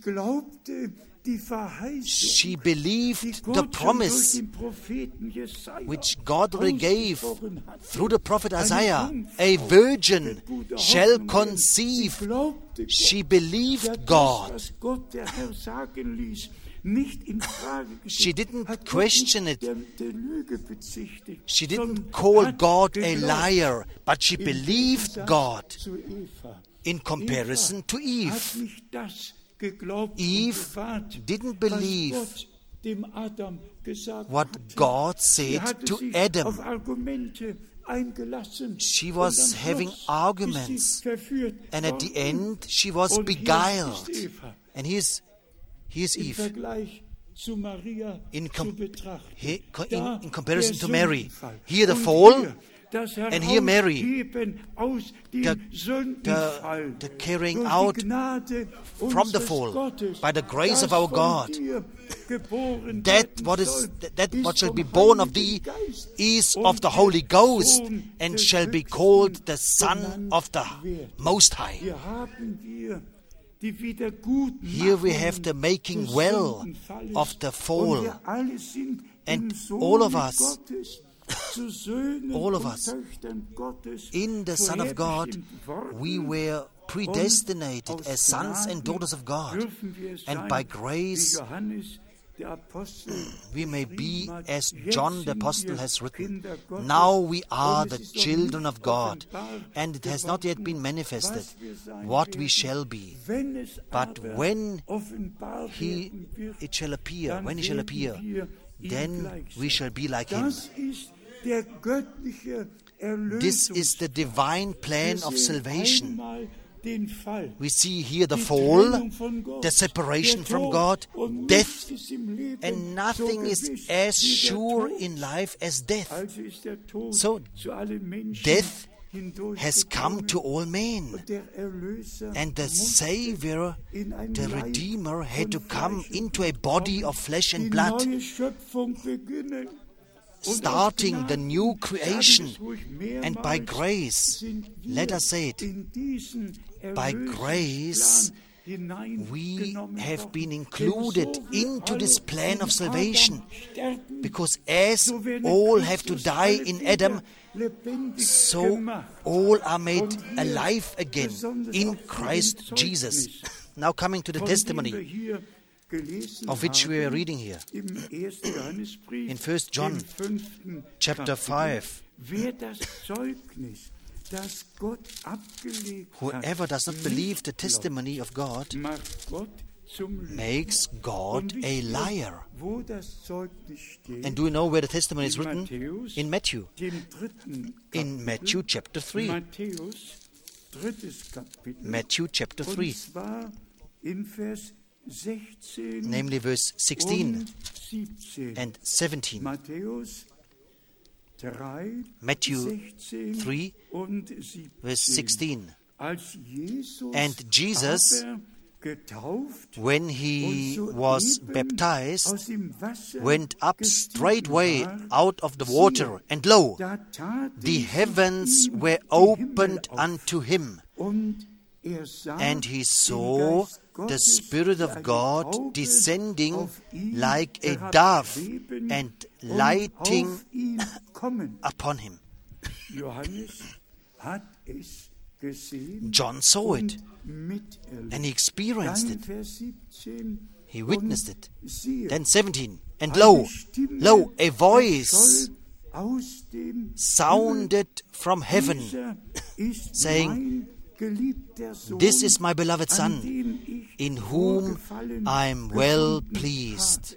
She believed the promise which God gave through the prophet Isaiah. A virgin shall conceive. She believed God. She didn't question it. She didn't call God a liar, but she believed God in comparison to Eve. Eve didn't believe what God said to Adam. She was having arguments, and at the end she was beguiled. And here's, here's Eve in, com- he, in, in comparison to Mary. Here the fall, and here Mary, the, the, the carrying out from the fall by the grace of our God. That what is that what shall be born of thee is of the Holy Ghost, and shall be called the Son of the Most High. Here we have the making well of the fall, and all of us, all of us, in the Son of God, we were predestinated as sons and daughters of God. And by grace, we may be as John the Apostle has written. Now we are the children of God, and it has not yet been manifested what we shall be. But when he, it shall appear, when he shall appear, then we shall be like him. This is the divine plan of salvation. We see here the fall, the separation from God, death, and nothing is as sure in life as death. So death has come to all men, and the Savior, the Redeemer, had to come into a body of flesh and blood. starting the new creation. And by grace, let us say it, by grace, we have been included into this plan of salvation, because as all have to die in Adam, so all are made alive again in Christ Jesus. Now coming to the testimony of which we are reading here in First John chapter five. Whoever does not believe the testimony of God makes God a liar. And do you know where the testimony is written? In Matthew. In Matthew chapter three. Matthew chapter three. Namely verse sixteen and seventeen. Matthew three, verse sixteen. And Jesus, when he was baptized, went up straightway out of the water, and lo, the heavens were opened unto him. And he saw the Spirit of God descending like a dove and lighting upon him. John saw it, and he experienced it. He witnessed it. Then seventeen, and lo, lo, a voice sounded from heaven, saying, "This is my beloved Son, in whom I am well pleased."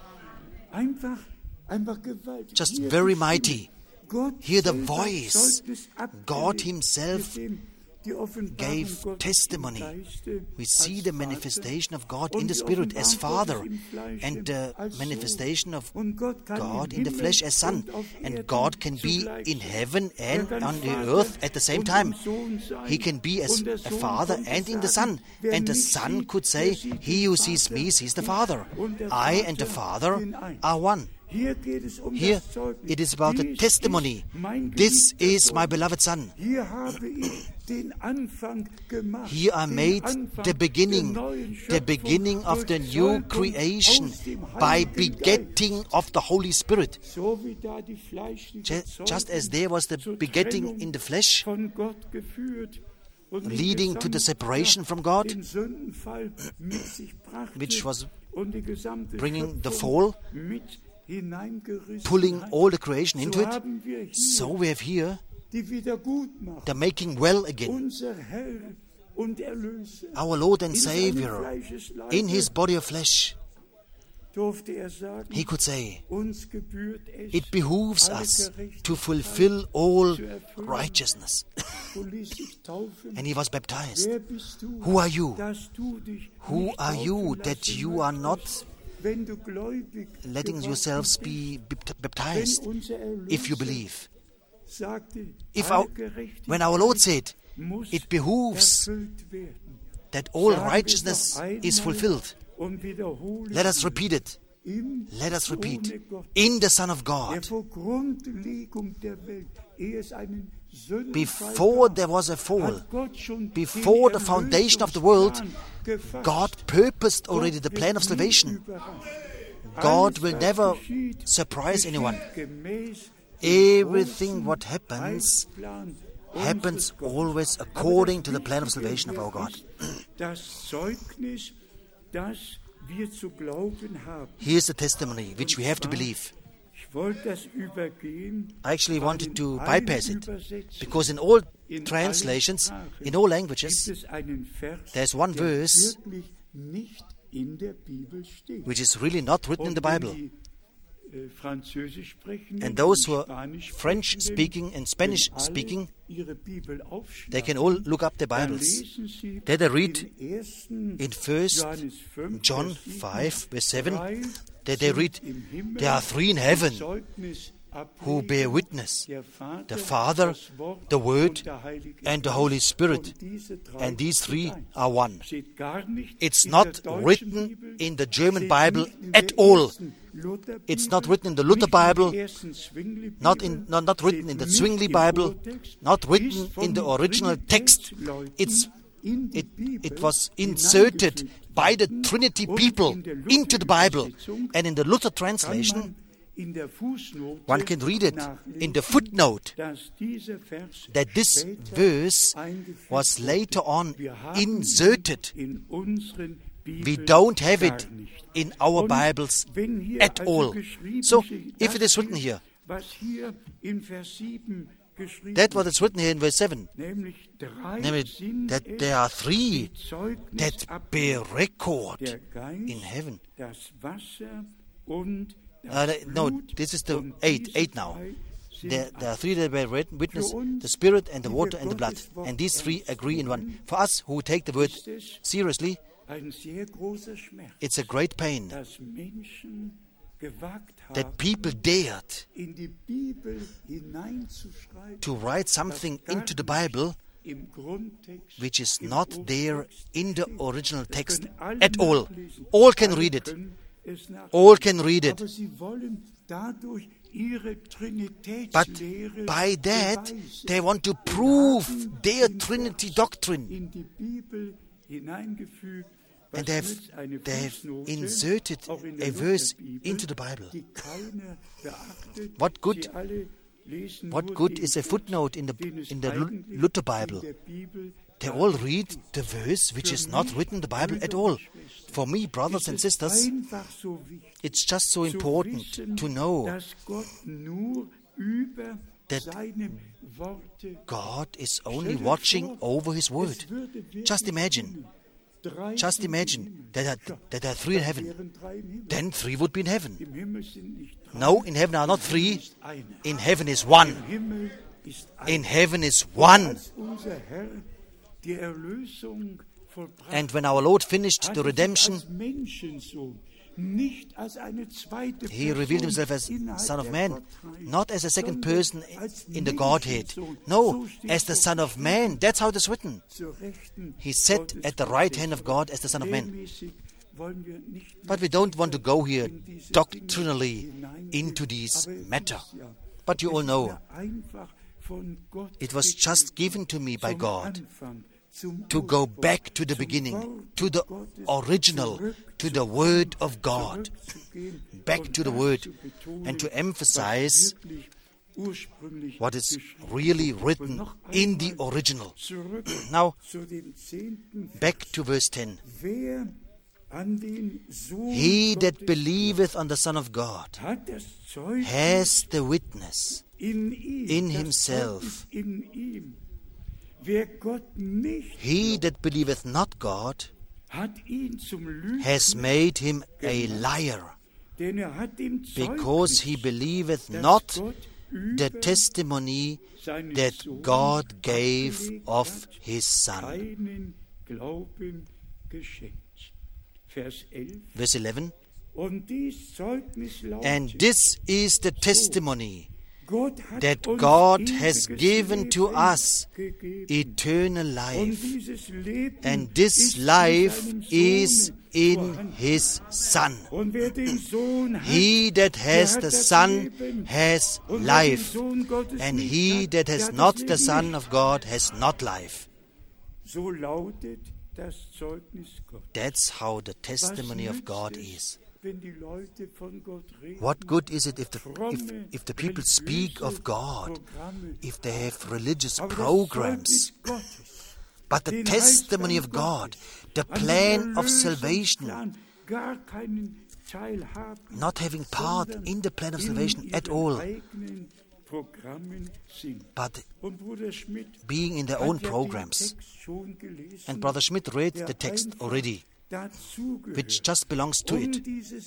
Just very mighty. Hear the voice. God Himself gave testimony. We see the manifestation of God in the Spirit as Father, and the manifestation of God in the flesh as Son. And God can be in heaven and on the earth at the same time. He can be as a Father and in the Son. And the Son could say, "He who sees me sees the Father. I and the Father are one." Here it is about the testimony. This is my beloved Son. Here I made the beginning, the beginning of the new creation by begetting of the Holy Spirit. Just as there was the begetting in the flesh, leading to the separation from God, which was bringing the fall, pulling all the creation into it, so we have here the making well again. Our Lord and Savior, in His body of flesh, He could say, "It behooves us to fulfill all righteousness." And He was baptized. Who are you? Who are you that you are not letting yourselves be baptized if you believe? If our, when our Lord said, "It behooves that all righteousness is fulfilled," let us repeat it. Let us repeat. In the Son of God. Before there was a fall, before the foundation of the world, God purposed already the plan of salvation. God will never surprise anyone. Everything what happens, happens always according to the plan of salvation of our God. Here's the testimony which we have to believe. I actually wanted to bypass it, because in all translations, in all languages, there's one verse which is really not written in the Bible. And those who are French-speaking and Spanish-speaking, they can all look up their Bibles. There they read in First John five, verse seven, that they read, "There are three in heaven, who bear witness, the Father, the Word, and the Holy Spirit. And these three are one. It's not written in the German Bible at all. It's not written in the Luther Bible, not, in, not, not written in the Zwingli Bible, not written in the original text. It's, it, it was inserted by the Trinity people into the Bible. And in the Luther translation, one can read it in the footnote that this verse was later on inserted. We don't have it in our Bibles at all. So, if it is written here, that what is written here in verse seven, namely that there are three that bear record in heaven. Uh, no, this is the eight, eight now. There, there are three that bear witness, the Spirit and the water and the blood. And these three agree in one. For us who take the word seriously, it's a great pain that people dared to write something into the Bible which is not there in the original text at all. All can read it. All can read it. But by that, they want to prove their Trinity doctrine. And they have, they have inserted a verse into the Bible. What good, what good is a footnote in the, in the Luther Bible? They all read the verse which is not written in the Bible at all. For me, brothers and sisters, it's just so important to know that God is only watching over His Word. Just imagine. Just imagine that there, that there are three in heaven. Then three would be in heaven. No, in heaven are not three. In heaven is one. In heaven is one. And when our Lord finished the redemption, He revealed Himself as Son of Man, not as a second person in the Godhead. No, as the Son of Man. That's how it is written. He sat at the right hand of God as the Son of Man. But we don't want to go here doctrinally into this matter. But you all know, it was just given to me by God to go back to the beginning, to the original, to the Word of God, back to the Word, and to emphasize what is really written in the original. Now, back to verse ten. He that believeth on the Son of God has the witness in himself. He that believeth not God has made him a liar, because he believeth not the testimony that God gave of His Son. Verse eleven. And this is the testimony, that God has given to us eternal life, and this life is in His Son. He that has the Son has life, and he that has not the Son of God has not life. That's how the testimony of God is. What good is it if the, if, if the people speak of God, if they have religious programs? But the testimony of God, the plan of salvation, not having part in the plan of salvation at all, but being in their own programs. And Brother Schmidt read the text already, which just belongs to it.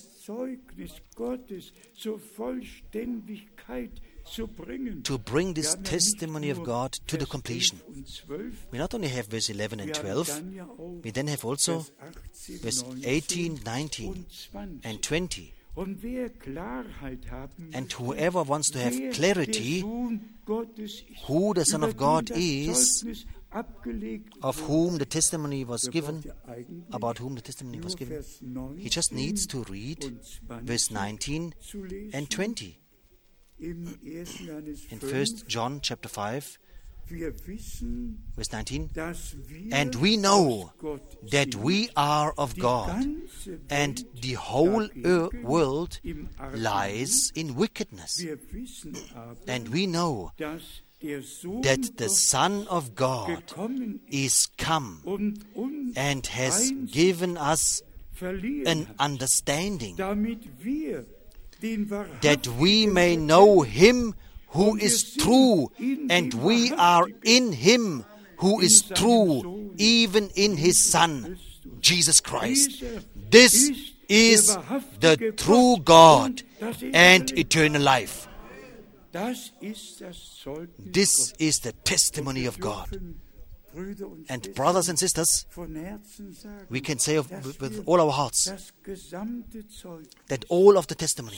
To bring this testimony of God to the completion. We not only have verse eleven and twelve, we then have also verse eighteen, nineteen, and twenty. And whoever wants to have clarity who the Son of God is, of whom the testimony was given, about whom the testimony was given, he just needs to read verse nineteen and twenty. In First John chapter five, verse nineteen, and we know that we are of God, and the whole er- world lies in wickedness. And we know that the Son of God is come and has given us an understanding, that we may know Him who is true, and we are in Him who is true, even in His Son, Jesus Christ. This is the true God and eternal life. This is the testimony of God. And brothers and sisters, we can say of, with, with all our hearts that all of the testimony,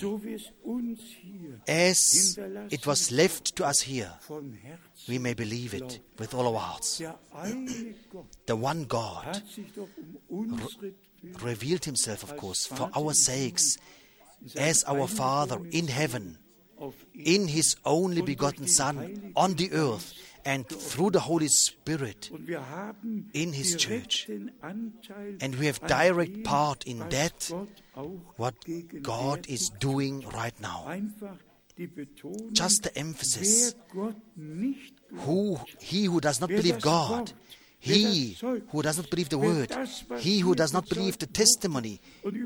as it was left to us here, we may believe it with all our hearts. The one God re- revealed Himself, of course, for our sakes, as our Father in heaven, in His only begotten Son on the earth, and through the Holy Spirit in His church. And we have direct part in that, what God is doing right now. Just the emphasis. Who, he who does not believe God, he who does not believe the Word, he who does not believe the testimony,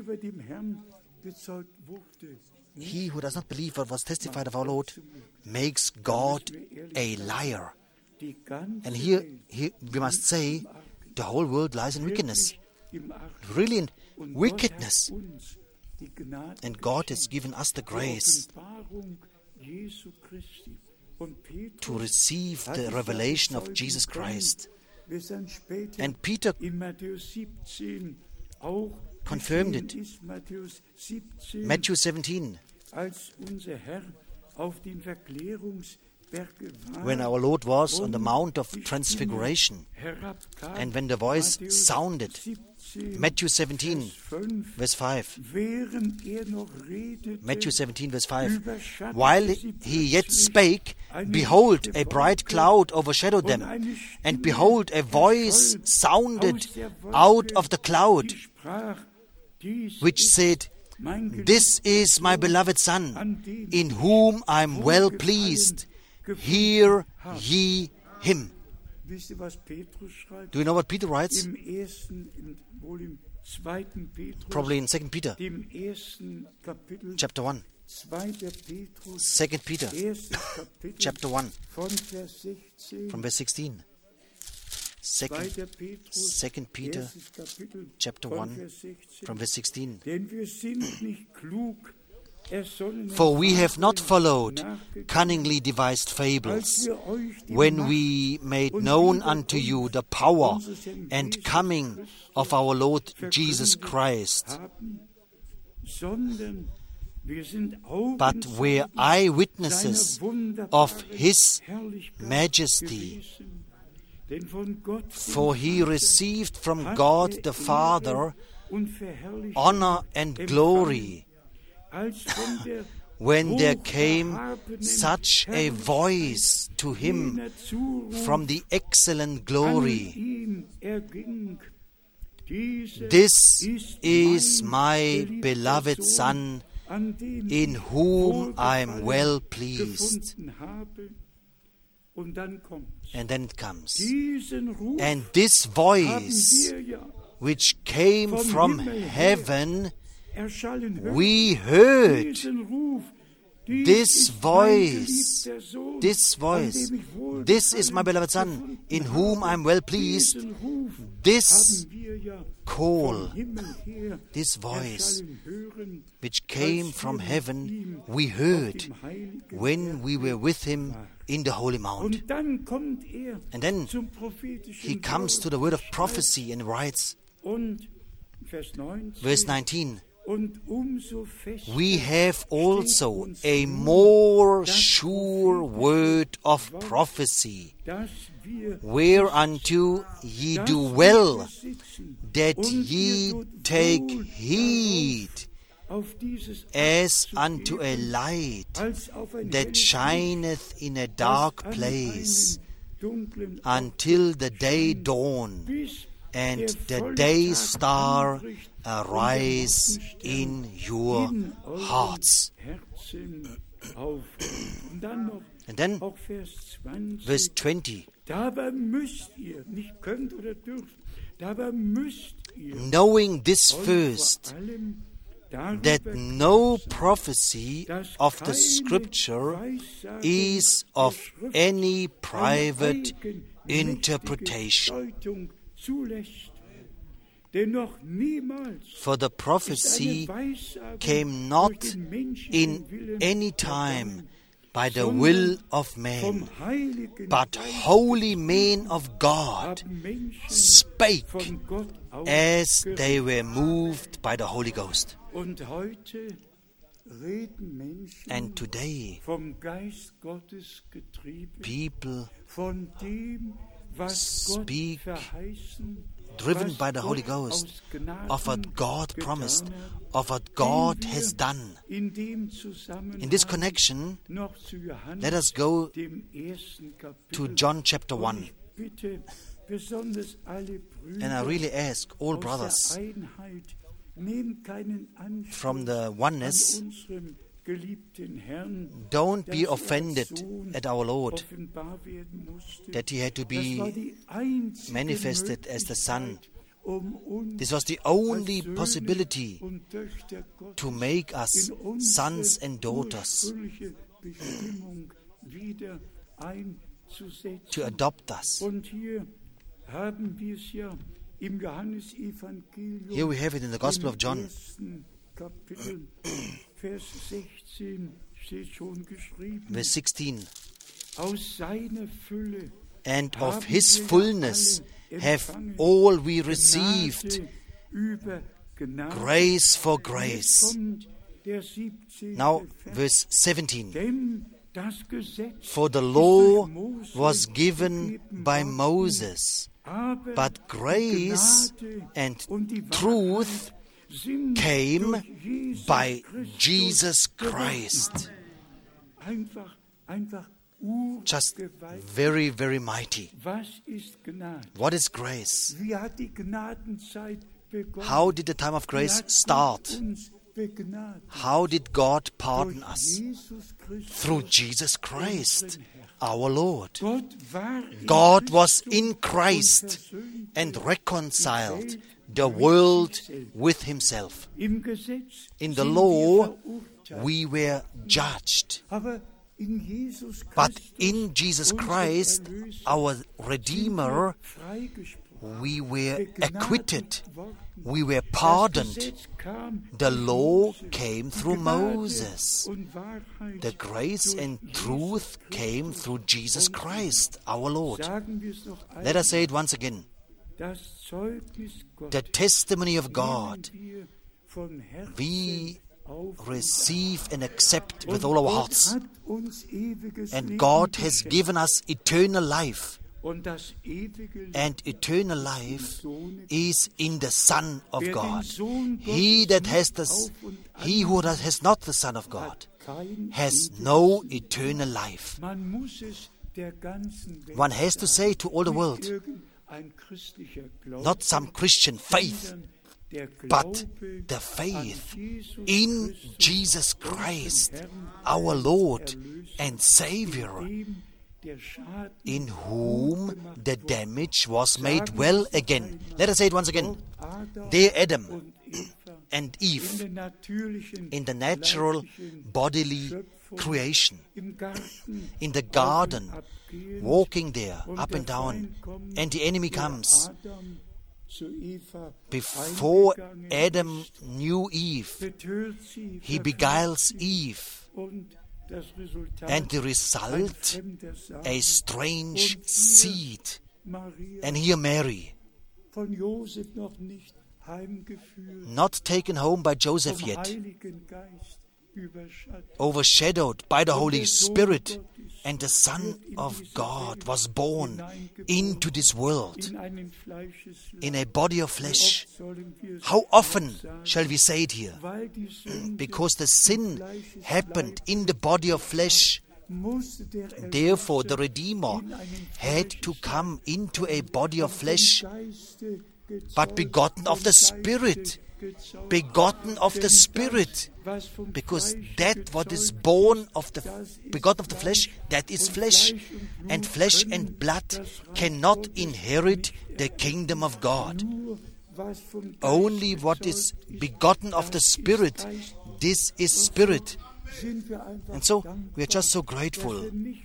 he who does not believe what was testified of our Lord, makes God a liar. And here, here we must say, the whole world lies in wickedness. Really in wickedness. And God has given us the grace to receive the revelation of Jesus Christ. And Peter confirmed it. Matthew seventeen. When our Lord was on the Mount of Transfiguration, and when the voice sounded, Matthew seventeen, verse five. Matthew seventeen, verse five. While he yet spake, behold, a bright cloud overshadowed them, and behold, a voice sounded out of the cloud, which said, This is my beloved Son, in whom I am well pleased. Hear ye him. Do you know what Peter writes? Probably in Second Peter, chapter one. Second Peter, chapter one, from verse sixteen. Second, Second Peter, chapter one, from verse sixteen. For we have not followed cunningly devised fables, when we made known unto you the power and coming of our Lord Jesus Christ, but were eyewitnesses of His majesty. For He received from God the Father honor and glory, when there came such a voice to Him from the excellent glory, This is my beloved Son, in whom I am well pleased. And then it comes. And this voice, which came from heaven, we heard. This voice, this voice, this is my beloved Son, in whom I am well pleased. This call, this voice, which came from heaven, we heard when we were with Him in the Holy Mount. And then He comes to the word of prophecy and writes, verse nineteen, we have also a more sure word of prophecy, whereunto ye do well, that ye take heed, as unto a light that shineth in a dark place, until the day dawn, and the day star arise in your hearts. And then, verse twenty. Knowing this first, that no prophecy of the Scripture is of any private interpretation. For the prophecy came not in any time by the will of man, but holy men of God spake as they were moved by the Holy Ghost. And today, people speak, driven by the Holy Ghost, of what God promised, of what God has done. In this connection, let us go to John chapter one. And I really ask all brothers from the oneness, don't be offended at our Lord that He had to be manifested as the Son. This was the only possibility to make us sons and daughters, to adopt us. Here we have it in the Gospel of John. Verse sixteen. And of His fullness have all we received grace for grace. Now, verse seventeen. For the law was given by Moses, but grace and truth came by Jesus Christ. Just very, very mighty. What is grace? How did the time of grace start? How did God pardon us? Through Jesus Christ, our Lord. God was in Christ and reconciled the world with Himself. In the law, we were judged. But in Jesus Christ, our Redeemer, we were acquitted. We were pardoned. The law came through Moses. The grace and truth came through Jesus Christ, our Lord. Let us say it once again. The testimony of God we receive and accept with all our hearts. And God has given us eternal life. And eternal life is in the Son of God. He that has the, he who has not the Son of God has no eternal life. One has to say to all the world, not some Christian faith, but the faith in Jesus Christ, our Lord and Savior, in whom the damage was made well again. Let us say it once again. Dear Adam and Eve, in the natural bodily creation, in the garden, walking there up and down, and the enemy comes. Before Adam knew Eve, he beguiles Eve. And the result, a strange seed. And here Mary, not taken home by Joseph yet, overshadowed by the Holy Spirit, and the Son of God was born into this world in a body of flesh. How often shall we say it here? Because the sin happened in the body of flesh. Therefore, the Redeemer had to come into a body of flesh, but begotten of the Spirit. Begotten of the Spirit, because that what is born of the begotten of the flesh, that is flesh, and flesh and blood cannot inherit the kingdom of God. Only what is begotten of the Spirit, this is Spirit. And so we are just so grateful.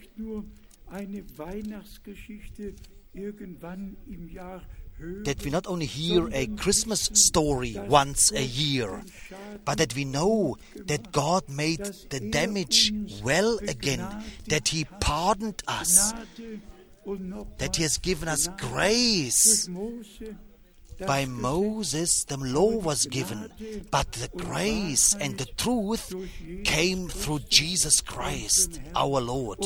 That we not only hear a Christmas story once a year, but that we know that God made the damage well again, that He pardoned us, that He has given us grace. By Moses the law was given, but the grace and the truth came through Jesus Christ, our Lord.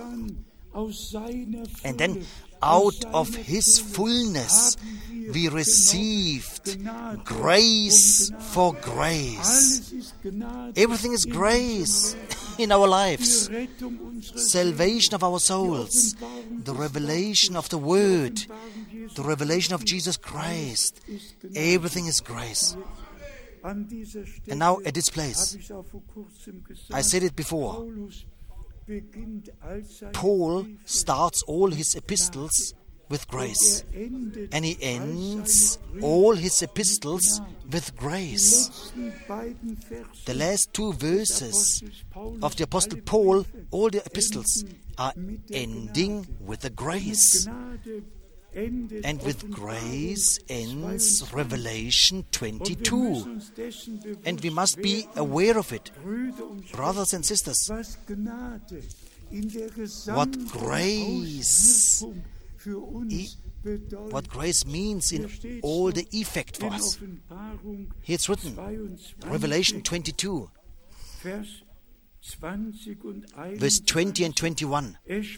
And then out of His fullness we received grace for grace. Everything is grace in our lives. Salvation of our souls, the revelation of the Word, the revelation of Jesus Christ. Everything is grace. And now at this place, I said it before, Paul starts all his epistles with grace, and he ends all his epistles with grace. The last two verses of the Apostle Paul, all the epistles, are ending with a grace. And with grace ends Revelation twenty-two. And we must be aware of it. Brothers and sisters, what grace, what grace means in all the effect for us. Here it's written, Revelation twenty-two, verse twenty and twenty-one.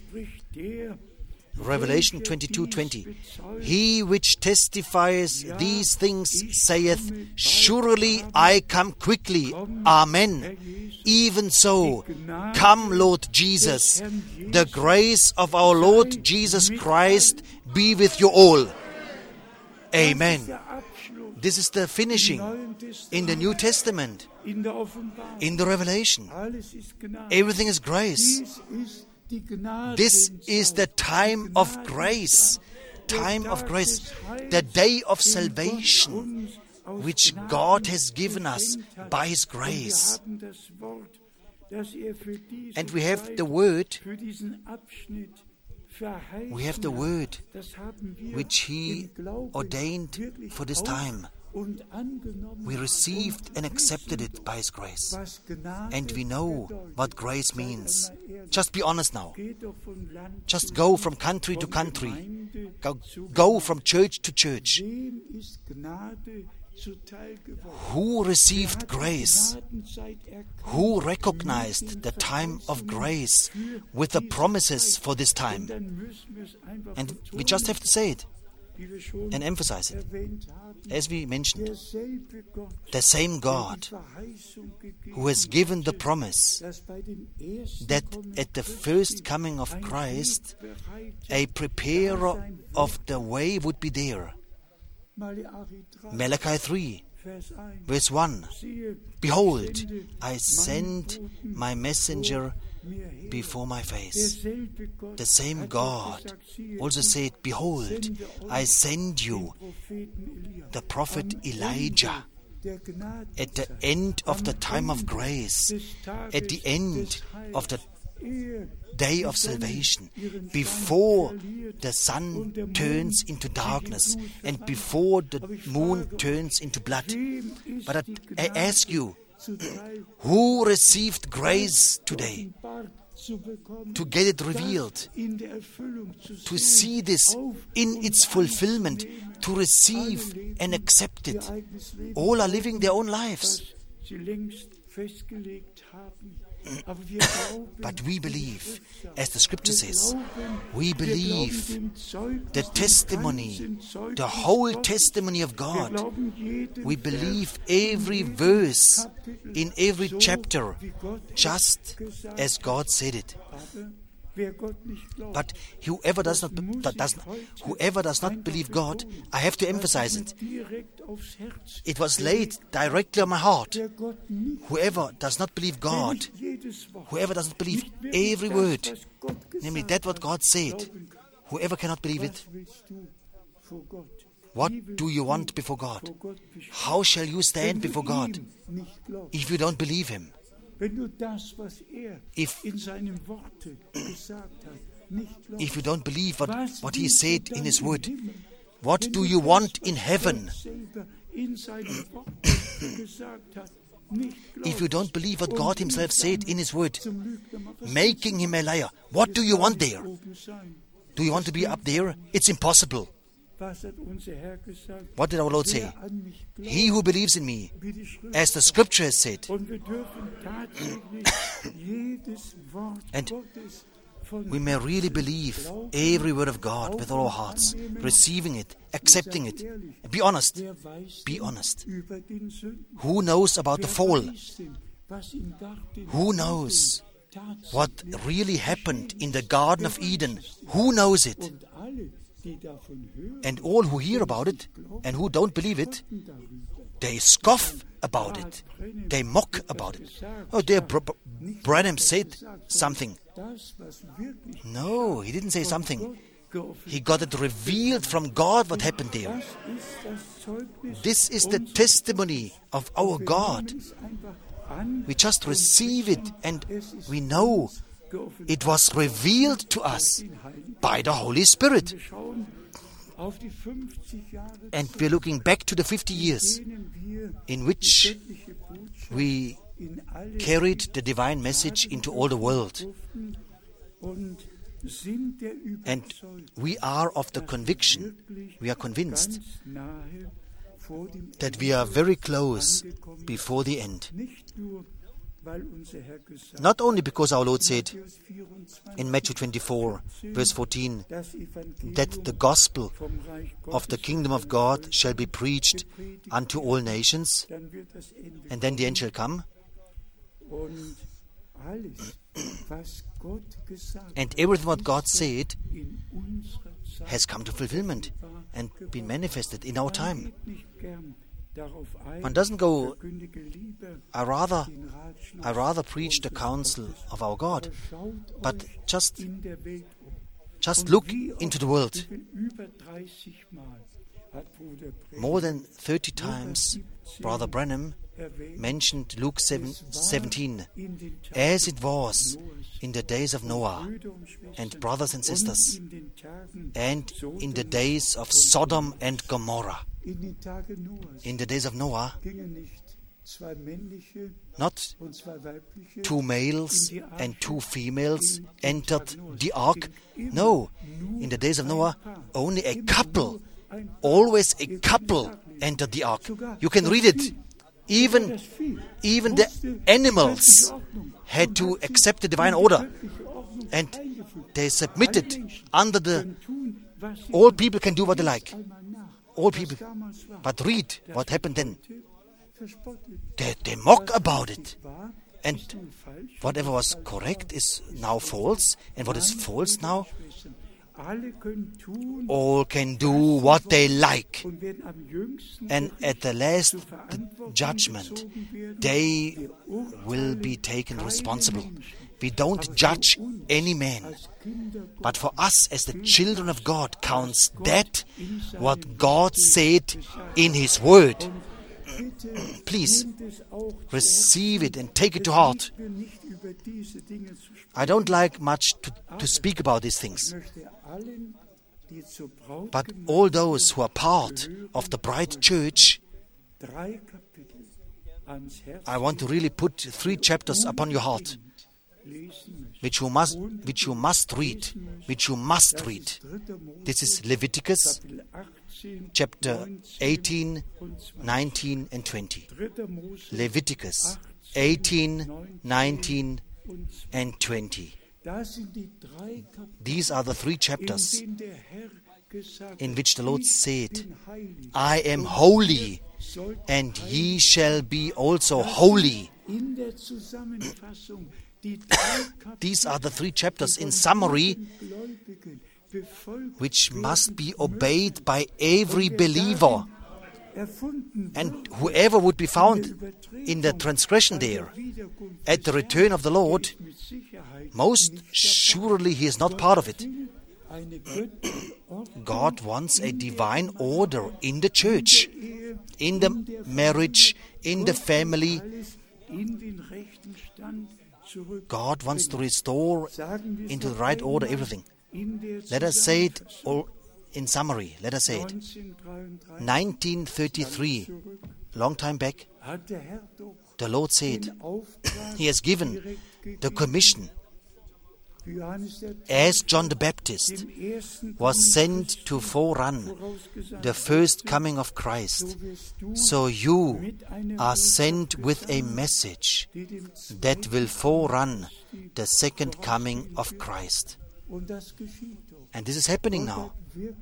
Revelation twenty-two twenty. He which testifies these things saith, surely I come quickly. Amen. Even so, come, Lord Jesus. The grace of our Lord Jesus Christ be with you all. Amen. This is the finishing in the New Testament, in the Revelation. Everything is grace. This is the time of grace, time of grace, the day of salvation, which God has given us by His grace. And we have the word, we have the word which He ordained for this time. We received and accepted it by His grace. And we know what grace means. Just be honest now. Just go from country to country. Go, go from church to church. Who received grace? Who recognized the time of grace with the promises for this time? And we just have to say it and emphasize it. As we mentioned, the same God who has given the promise that at the first coming of Christ, a preparer of the way would be there. Malachi three, verse one. Behold, I send my messenger before my face. The same God also said, behold, I send you the prophet Elijah at the end of the time of grace, at the end of the day of salvation, before the sun turns into darkness and before the moon turns into blood. But I, I ask you, who received grace today to get it revealed, to see this in its fulfillment, to receive and accept it. All are living their own lives. But we believe, as the scripture says, we believe the testimony, the whole testimony of God. We believe every verse in every chapter, just as God said it. But whoever does not, does, whoever does not believe God, I have to emphasize it. It was laid directly on my heart. Whoever does not believe God, whoever does not believe every word, namely that what God said, whoever cannot believe it, what do you want before God? How shall you stand before God if you don't believe Him? If, if you don't believe what, what He said in His word, what do you want in heaven? If you don't believe what God Himself said in His word, making Him a liar, what do you want there? Do you want to be up there? It's impossible. What did our Lord say? He who believes in me, as the scripture has said. And we may really believe every word of God with all our hearts, receiving it, accepting it. Be honest. Be honest. Who knows about the fall? Who knows what really happened in the Garden of Eden? Who knows it? And all who hear about it and who don't believe it, they scoff about it. They mock about it. Oh, dear Br- Br- Branham said something. No, he didn't say something. He got it revealed from God what happened there. This is the testimony of our God. We just receive it and we know it was revealed to us by the Holy Spirit. And we're looking back to the fifty years in which we carried the divine message into all the world. And we are of the conviction, we are convinced that we are very close before the end. Not only because our Lord said in Matthew twenty-four, verse fourteen, that the gospel of the kingdom of God shall be preached unto all nations, and then the end shall come. And everything what God said has come to fulfillment and been manifested in our time. One doesn't go, I rather, I rather preach the counsel of our God, but just, just look into the world. More than thirty times, Brother Branham mentioned Luke seven, seventeen, as it was in the days of Noah, and brothers and sisters, and in the days of Sodom and Gomorrah. In the days of Noah, not two males and two females entered the ark. No, in the days of Noah, only a couple, always a couple entered the ark. You can read it. Even, even the animals had to accept the divine order, and they submitted under the. All people can do what they like. All people, but read what happened then. They, they mock about it. And whatever was correct is now false. And what is false now? All can do what they like. And at the last judgment, they will be taken responsible. We don't judge any man. But for us as the children of God counts that what God said in His Word. Please receive it and take it to heart. I don't like much to, to speak about these things. But all those who are part of the bride church, I want to really put three chapters upon your heart, which you must, which you must read, which you must read. This is Leviticus, chapter eighteen, nineteen, and twenty. Leviticus eighteen, nineteen, and twenty. These are the three chapters in which the Lord said, I am holy, and ye shall be also holy. These are the three chapters in summary which must be obeyed by every believer. And whoever would be found in the transgression there at the return of the Lord, most surely he is not part of it. God wants a divine order in the church, in the marriage, in the family. God wants to restore into the right order everything. Let us say it all in summary. Let us say it. nineteen thirty-three, long time back, the Lord said, He has given the commission as John the Baptist was sent to forerun the first coming of Christ. So you are sent with a message that will forerun the second coming of Christ. And this is happening now.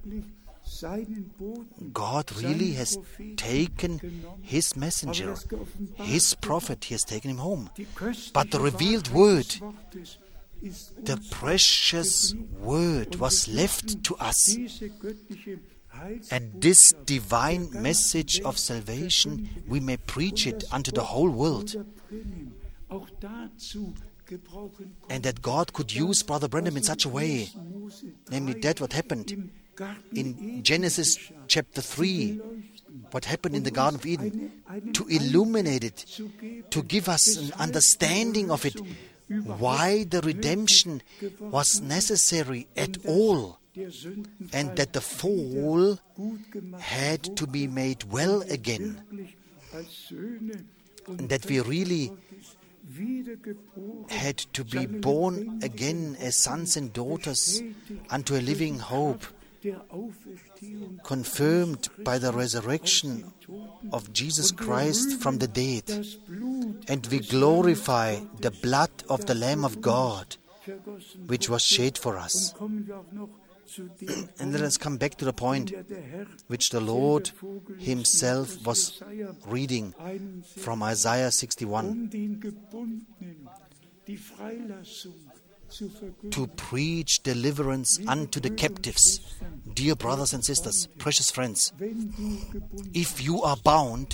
God really has taken His messenger, His prophet, He has taken him home. But the revealed word, the precious word was left to us. And this divine message of salvation, we may preach it unto the whole world. And that God could use Brother Branham in such a way, namely that what happened in Genesis chapter three, what happened in the Garden of Eden, to illuminate it, to give us an understanding of it, why the redemption was necessary at all, and that the fall had to be made well again, and that we really had to be born again as sons and daughters unto a living hope, confirmed by the resurrection of Jesus Christ from the dead. And we glorify the blood of the Lamb of God, which was shed for us. And let us come back to the point which the Lord Himself was reading from Isaiah sixty-one. To preach deliverance unto the captives. Dear brothers and sisters, precious friends, if you are bound,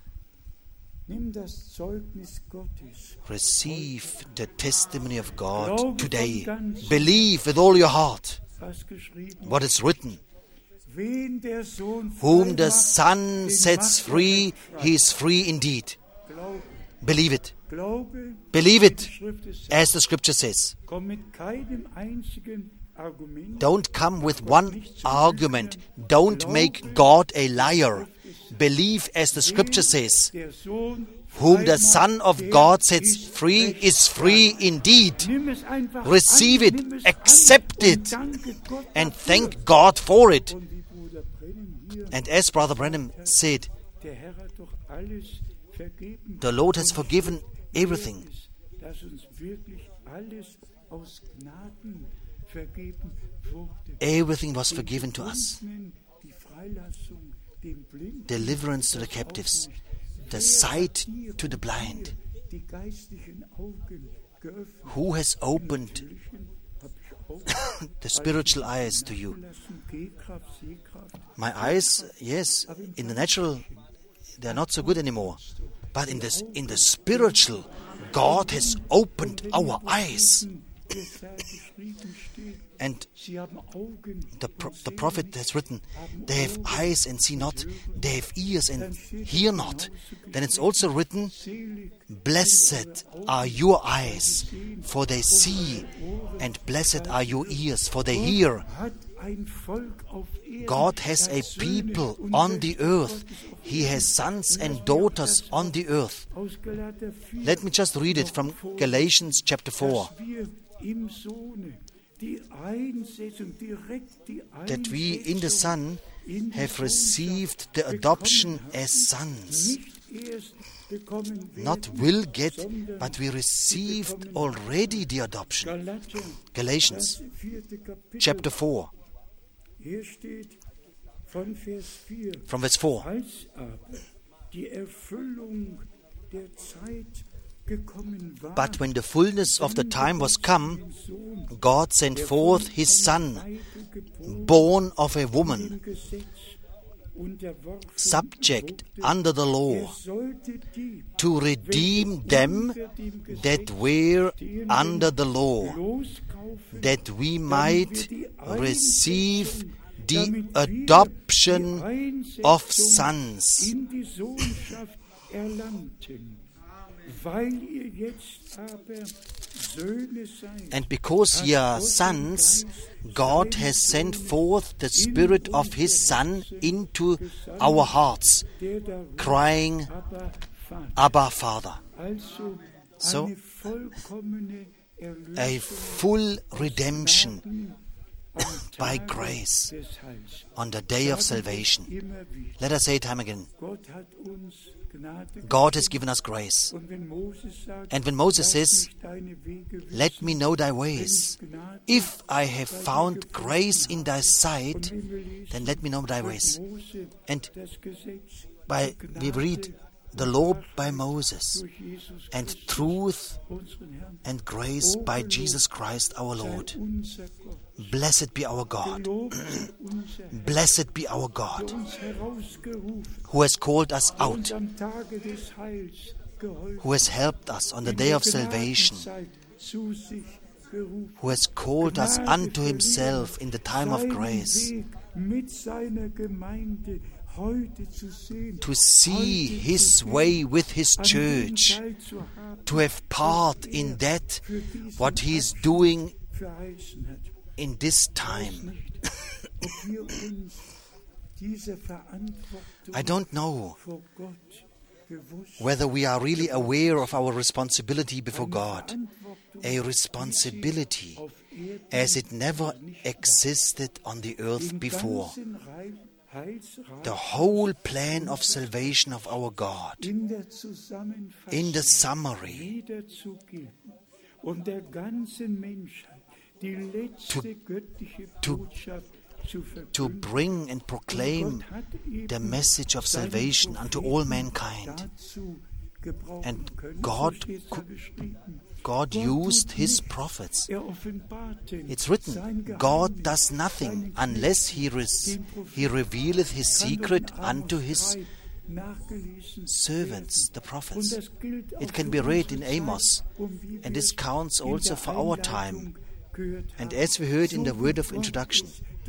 receive the testimony of God today. Believe with all your heart what is written. Whom the Son sets free, he is free indeed. Believe it. Believe it, as the Scripture says. Don't come with one argument. Don't make God a liar. Believe as the Scripture says. Whom the Son of God sets free is free indeed. Receive it, accept it, and thank God for it. And as Brother Branham said, the Lord has forgiven everything. Everything was forgiven to us. Deliverance to the captives, the sight to the blind. Who has opened the spiritual eyes to you? My eyes, yes, in the natural, they are not so good anymore. But in this, in the spiritual, God has opened our eyes. And the, pro- the prophet has written, they have eyes and see not, they have ears and hear not. Then it's also written, blessed are your eyes, for they see, and blessed are your ears, for they hear. God has a people on the earth. He has sons and daughters on the earth. Let me just read it from Galatians chapter four. That we in the Son have received the adoption as sons. Not will get, but we received already the adoption. Galatians chapter four. From verse four. But when the fullness of the time was come, God sent forth His Son, born of a woman, subject under the law, to redeem them that were under the law, that we might receive the adoption of sons. And because ye are sons, God has sent forth the Spirit of His Son into our hearts, crying, Abba, Father. So, a full redemption by grace on the day of salvation. Let us say it time again. God has given us grace. And when Moses says, let me know thy ways, if I have found grace in thy sight, then let me know thy ways. And by we read the law by Moses, and truth and grace by Jesus Christ our Lord. Blessed be our God. Blessed be our God, who has called us out, who has helped us on the day of salvation, who has called us unto Himself in the time of grace, to see His way with His church, to have part in that, what He is doing in this time. I don't know whether we are really aware of our responsibility before God, a responsibility as it never existed on the earth before. The whole plan of salvation of our God, in the summary, to, to, to bring and proclaim the message of salvation unto all mankind. And God, God used His prophets. It's written, God does nothing unless He, res- he revealeth His secret unto His servants, the prophets. It can be read in Amos, and this counts also for our time. And as we heard in the word of introduction,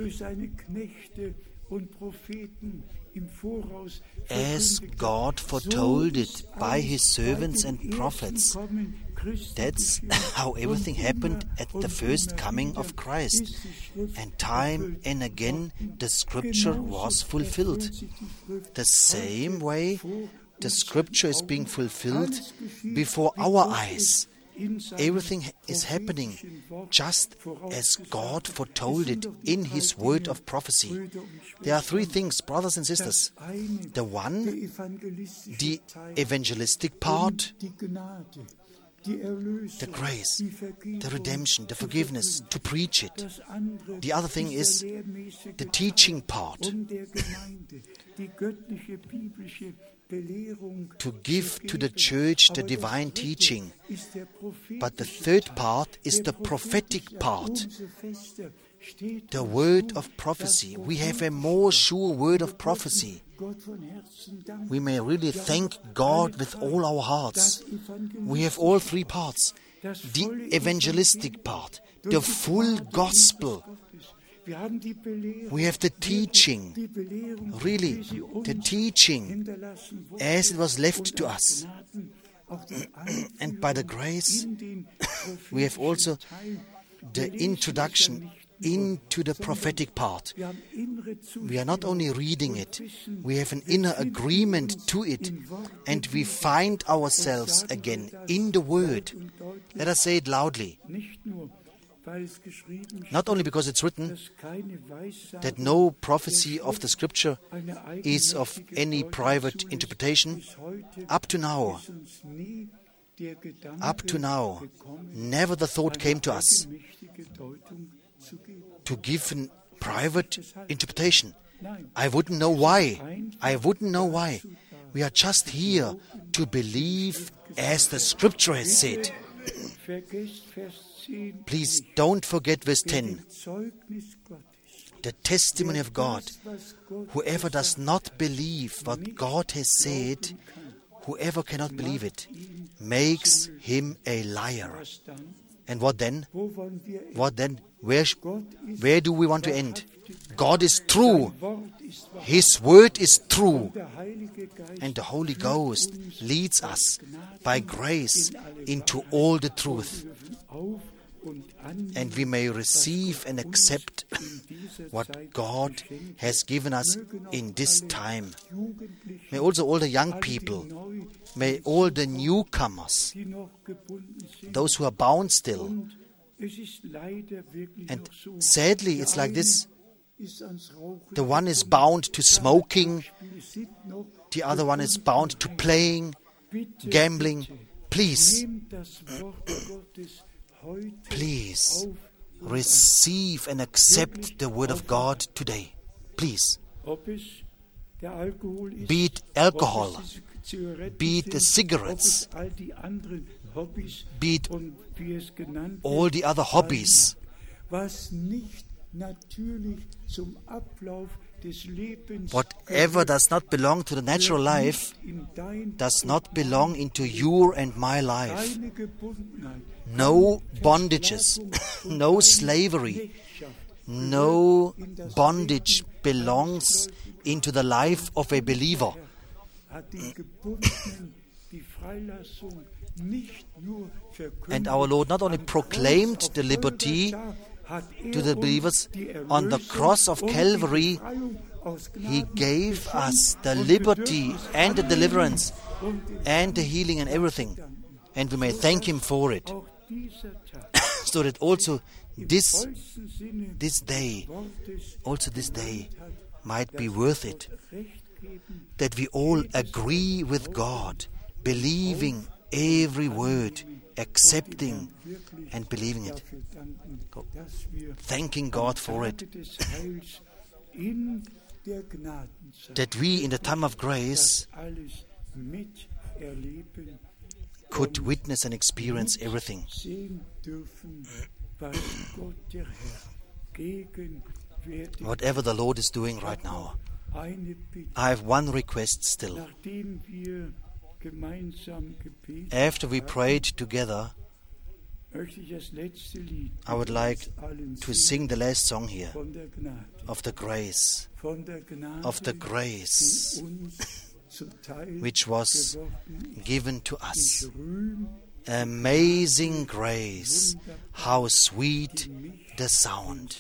as God foretold it by His servants and prophets, that's how everything happened at the first coming of Christ. And time and again the Scripture was fulfilled. The same way the Scripture is being fulfilled before our eyes. Everything is happening just as God foretold it in His word of prophecy. There are three things, brothers and sisters. The one, the evangelistic part, the grace, the redemption, the forgiveness, to preach it. The other thing is the teaching part, to give to the church the divine teaching. But the third part is the prophetic part, the word of prophecy. We have a more sure word of prophecy. We may really thank God with all our hearts. We have all three parts. The evangelistic part, the full gospel. We have the teaching, really, the teaching as it was left to us. And by the grace, we have also the introduction into the prophetic part. We are not only reading it, we have an inner agreement to it, and we find ourselves again in the Word. Let us say it loudly. Not only because it's written that no prophecy of the Scripture is of any private interpretation. Up to now, up to now, never the thought came to us to give a private interpretation. I wouldn't know why. I wouldn't know why. We are just here to believe as the Scripture has said. Please don't forget verse ten. The testimony of God. Whoever does not believe what God has said, whoever cannot believe it, makes him a liar. And what then? What then? Where, where do we want to end? God is true. His word is true. And the Holy Ghost leads us by grace into all the truth. And we may receive and accept what God has given us in this time. May also all the young people, may all the newcomers, those who are bound still. And sadly, it's like this. The one is bound to smoking, the other one is bound to playing, gambling. Please, please receive and accept the Word of God today. Please. Be it alcohol, be it the cigarettes, be it all the other hobbies, whatever does not belong to the natural life does not belong into your and my life. No bondages, no slavery, no bondage belongs into the life of a believer. And our Lord not only proclaimed the liberty to the believers on the cross of Calvary, He gave us the liberty and the deliverance and the healing and everything. And we may thank Him for it. So that also this, this day, also this day might be worth it. That we all agree with God, believing every word, accepting and believing it. Thanking God for it. That we in the time of grace could witness and experience everything. Whatever the Lord is doing right now. I have one request still. After we prayed together, I would like to sing the last song here of the grace, of the grace which was given to us. Amazing grace, how sweet the sound.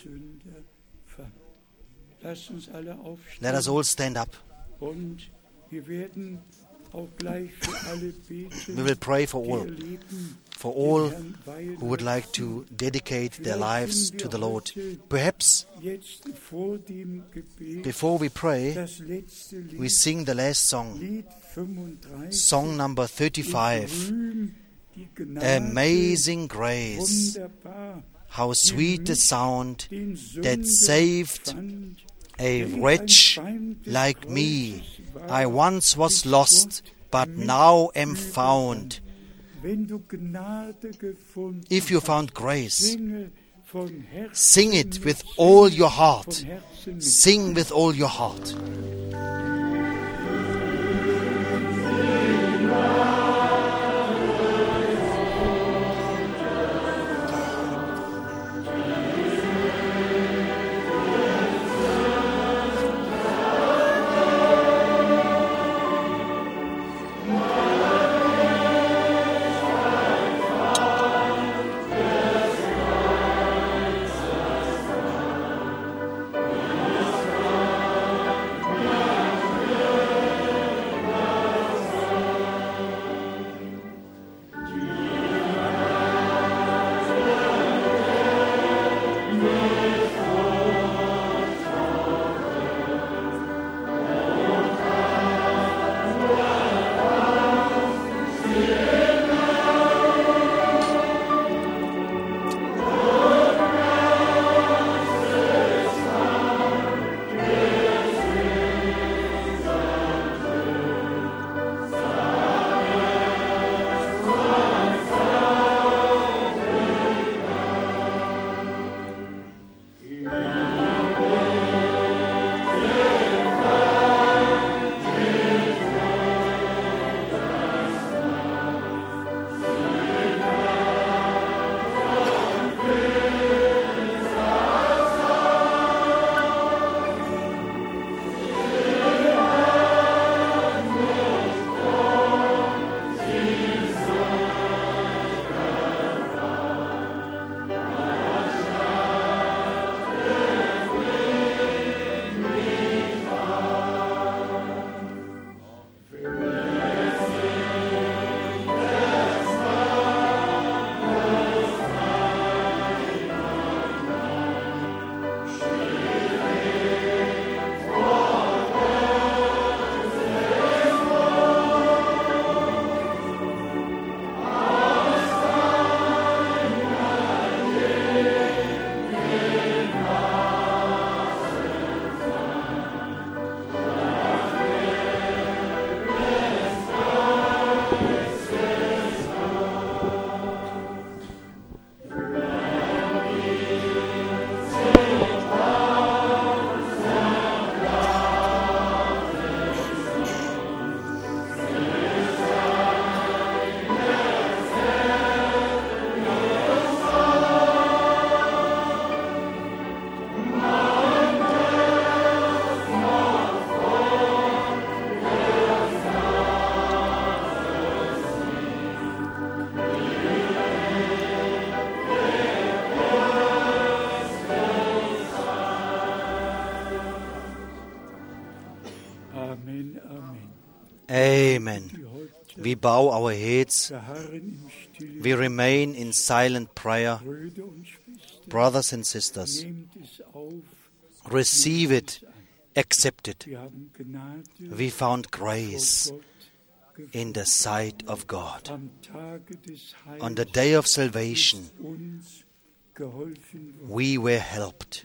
Let us all stand up. We will pray for all, for all who would like to dedicate their lives to the Lord. Perhaps before we pray, we sing the last song, song number thirty-five. Amazing grace, how sweet the sound that saved a wretch like me. I once was lost, but now am found. If you found grace, sing it with all your heart. Sing with all your heart. Amen. We bow our heads. We remain in silent prayer. Brothers and sisters, receive it, accept it. We found grace in the sight of God. On the day of salvation, we were helped.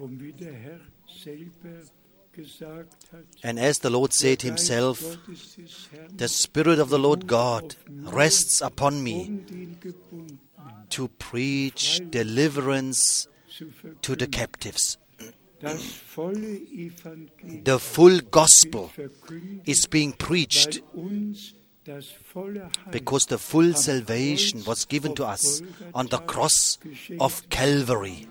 And as the Lord said himself, the Spirit of the Lord God rests upon me to preach deliverance to the captives. The full gospel is being preached because the full salvation was given to us on the cross of Calvary.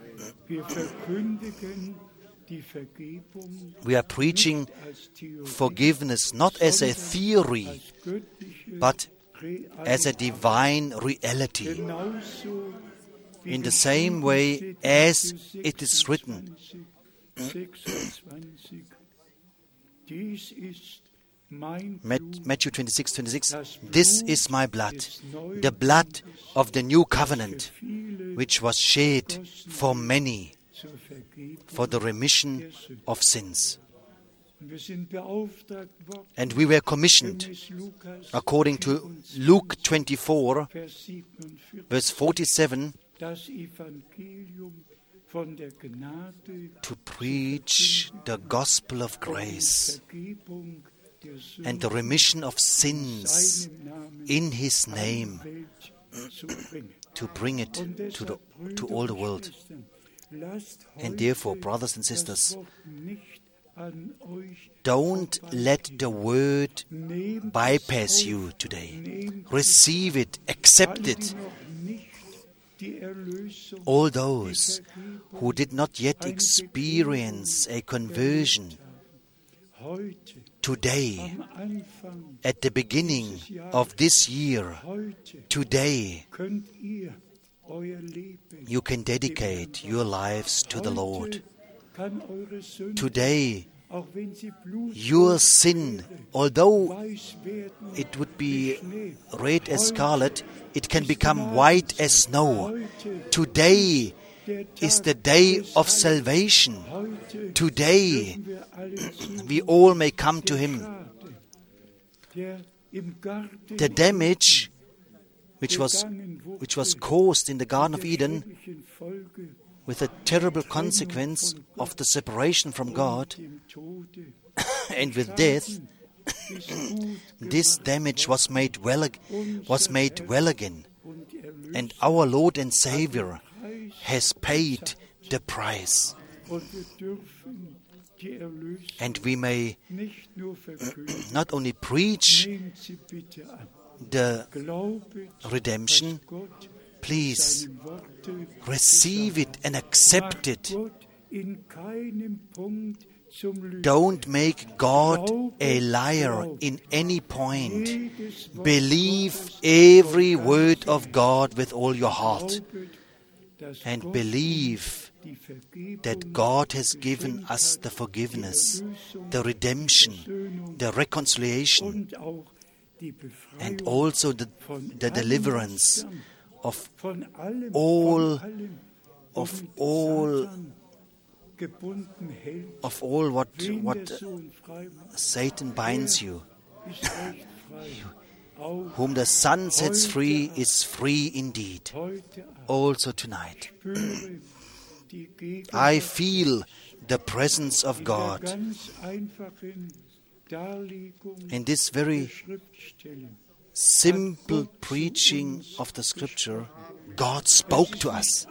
We are preaching forgiveness not as a theory, but as a divine reality. In the same way as it is written, Matthew twenty-six, twenty-six, this is my blood, the blood of the new covenant, which was shed for many, for the remission of sins. And we were commissioned, according to Luke twenty-four, verse forty-seven, to preach the gospel of grace and the remission of sins in His name, to bring it to, the, to all the world. And therefore, brothers and sisters, don't let the word bypass you today. Receive it, accept it. All those who did not yet experience a conversion, today, at the beginning of this year, today, you can dedicate your lives to the Lord. Today, your sin, although it would be red as scarlet, it can become white as snow. Today is the day of salvation. Today, we all may come to Him. The damage which was which was caused in the Garden of Eden with a terrible consequence of the separation from God and with death, this damage was made well ag- was made well again, and our Lord and Savior has paid the price. And we may not only preach the redemption, please receive it and accept it. Don't make God a liar in any point. Believe every word of God with all your heart, and believe that God has given us the forgiveness, the redemption, the reconciliation, and also the, the deliverance of all, of all, of all what what Satan binds you. Whom the Son sets free is free indeed. Also tonight, I feel the presence of God in this very simple preaching of the Scripture. God spoke to us.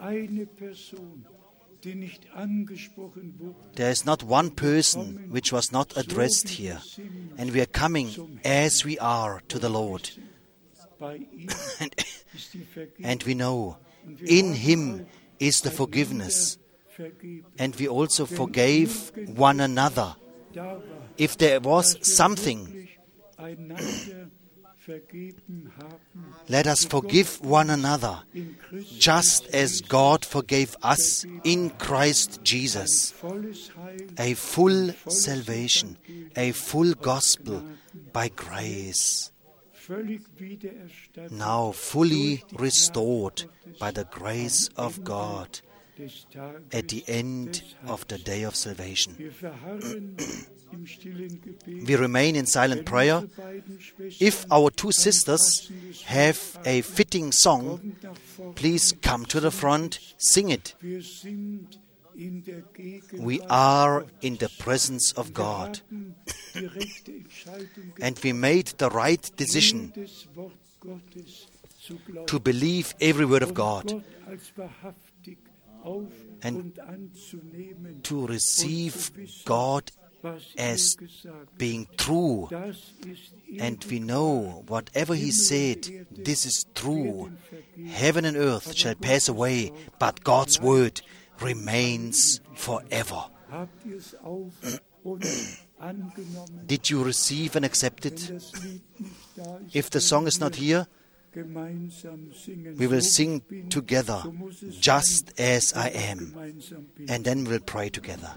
There is not one person which was not addressed here, and we are coming as we are to the Lord. and, and we know in Him is the forgiveness, and we also forgave one another. If there was something, let us forgive one another, just as God forgave us in Christ Jesus. A full salvation, a full gospel, by grace, now fully restored by the grace of God at the end of the day of salvation. We remain in silent prayer. If our two sisters have a fitting song, please come to the front, sing it. We are in the presence of God, and we made the right decision to believe every word of God and to receive God as being true. And we know whatever He said, this is true. Heaven and earth shall pass away, but God's word remains forever. Did you receive and accept it? If the song is not here, we will sing together, just as I am, and then we'll pray together.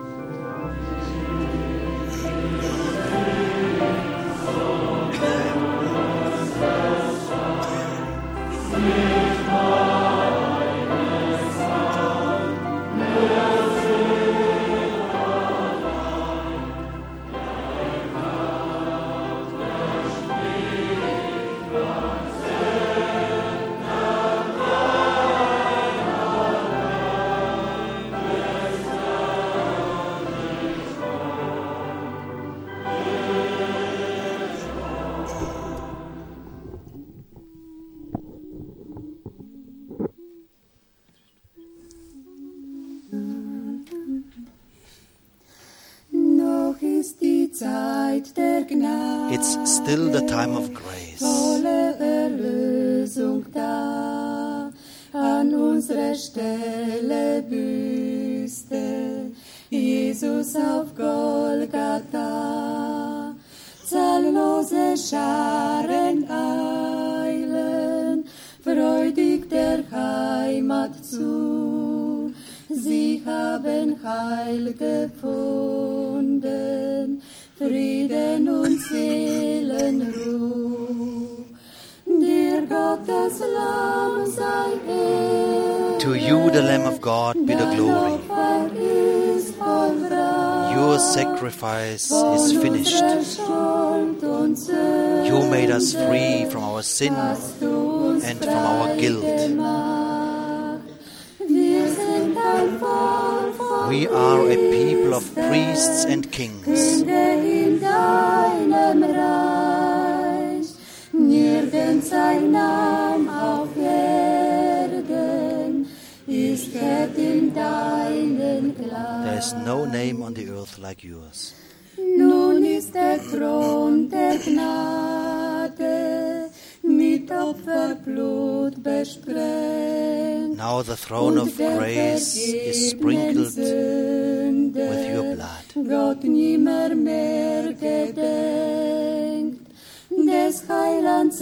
It's still the time of grace. An unsere Stelle büßte Jesus auf Golgatha. Zahllose Scharen eilen freudig der Heimat zu. Sie haben Heil gefunden, Frieden und Seelenruhe. Dir Gottes Lamm sei Ehre. To you, the Lamb of God, be the glory. Your sacrifice is finished. You made us free from our sin and from our guilt. We are a people of priests and kings. Nirgends ein Name auf Erden ist wert in deinen Glanz. There is no name on the earth like yours. Nun ist der Thron der Gnade mit Opferblut besprengt. Now the throne of grace is sprinkled with your blood. Gott nimmer mehr gedenkt des Heilands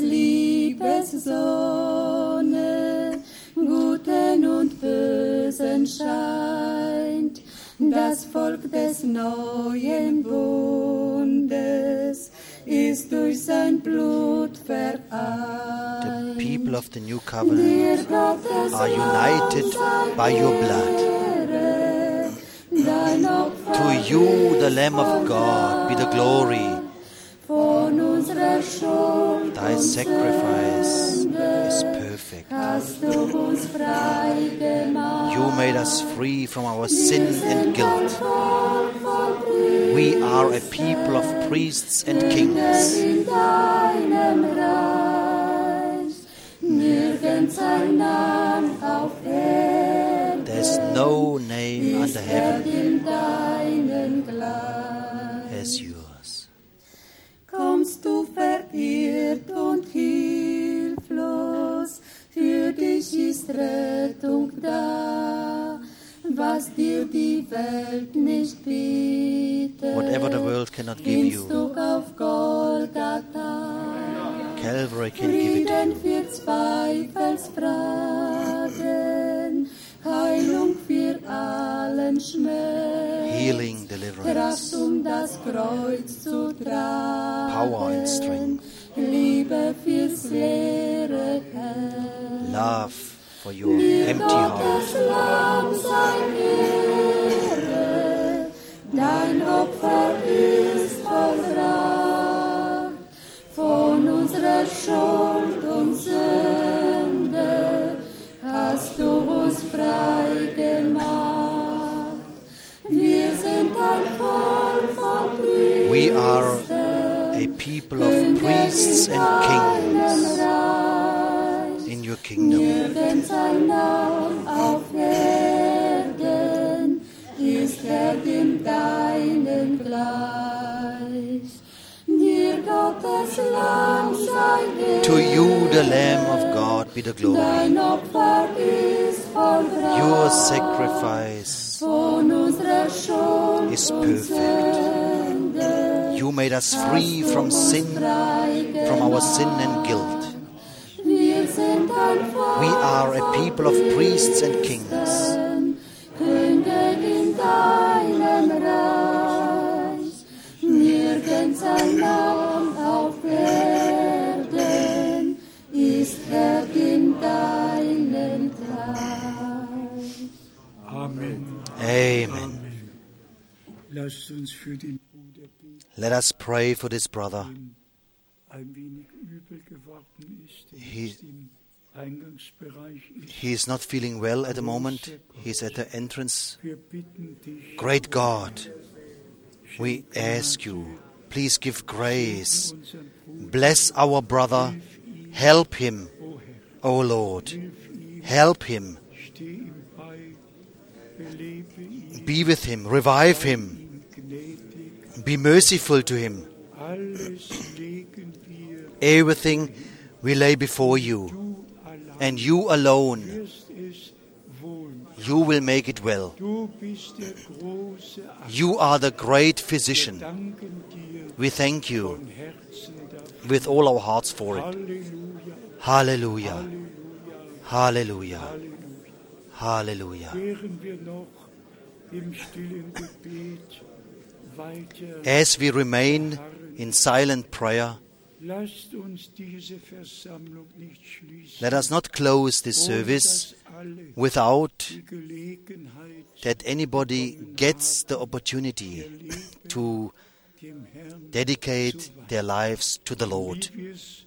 Liebessonne, Guten und Bösen scheint, das Volk des neuen Bundes ist durch sein Blut vereint. The people of the new covenant are united by your blood. To you, the Lamb of God, be the glory. Thy sacrifice is perfect. You made us free from our sin and guilt. We are a people of priests and kings. There's no name under heaven as yours. Kommst du verirrt und hilflos, für dich ist Rettung da, was dir die Welt nicht bietet. Whatever the world cannot give you, auf Golgatha. Calvary can give it to Frieden you. für Zweifelsfragen, Heilung für healing, deliverance, power and strength, love for your empty heart. Dein Opfer ist vollbracht, von unserer Schuld und Sünde hast du uns frei gemacht. Wir sind ein Volk von Priestern. We are a people of priests and kings in your kingdom. Nirgends ein Name auf Erden ist Herr dem Deinen gleich. Dir Gottes Lamm sei Ehre. To you, the Lamb of God, be the glory. Dein Opfer ist vollbracht. Your sacrifice Von unserer Schuld is und perfect. Sünde You made us free from sin, from our sin and guilt. Wir sind ein Volk We are a people of priests and kings. Könige in deinem Reich. Nirgends ein Name auf Erden ist Herr in deinem Reich. Amen. Amen. Lasst uns für den Bruder beten, Let us pray for this brother. ein wenig übel geworden ist, der He- jetzt im Eingangsbereich ist. He is not feeling well at the moment. He's at the entrance. Wir bitten dich, Great God, we ask you, please give grace. unseren Bruder, Bless our brother. Help him, o Herr, O Lord. hilf ihm, Help him. steh ihm bei, belebe ihn, Be with him. Revive him. ihm gnädig. Be merciful to him. Alles legen wir, Everything we lay before you. du allein And you alone, wirst es wohl machen. you will make it well. Du bist der große Arzt. You are the great Wir physician. danken dir We thank you von Herzen dafür. with all our hearts for it. Halleluja, Hallelujah. Halleluja, Hallelujah. Hallelujah. während wir noch im stillen Gebet weiter As we remain in silent prayer, lasst uns diese Versammlung nicht schließen, let us not close this ohne service dass alle without die Gelegenheit that anybody gets the opportunity to dem Herrn, dedicate their lives to the Lord. wie wir es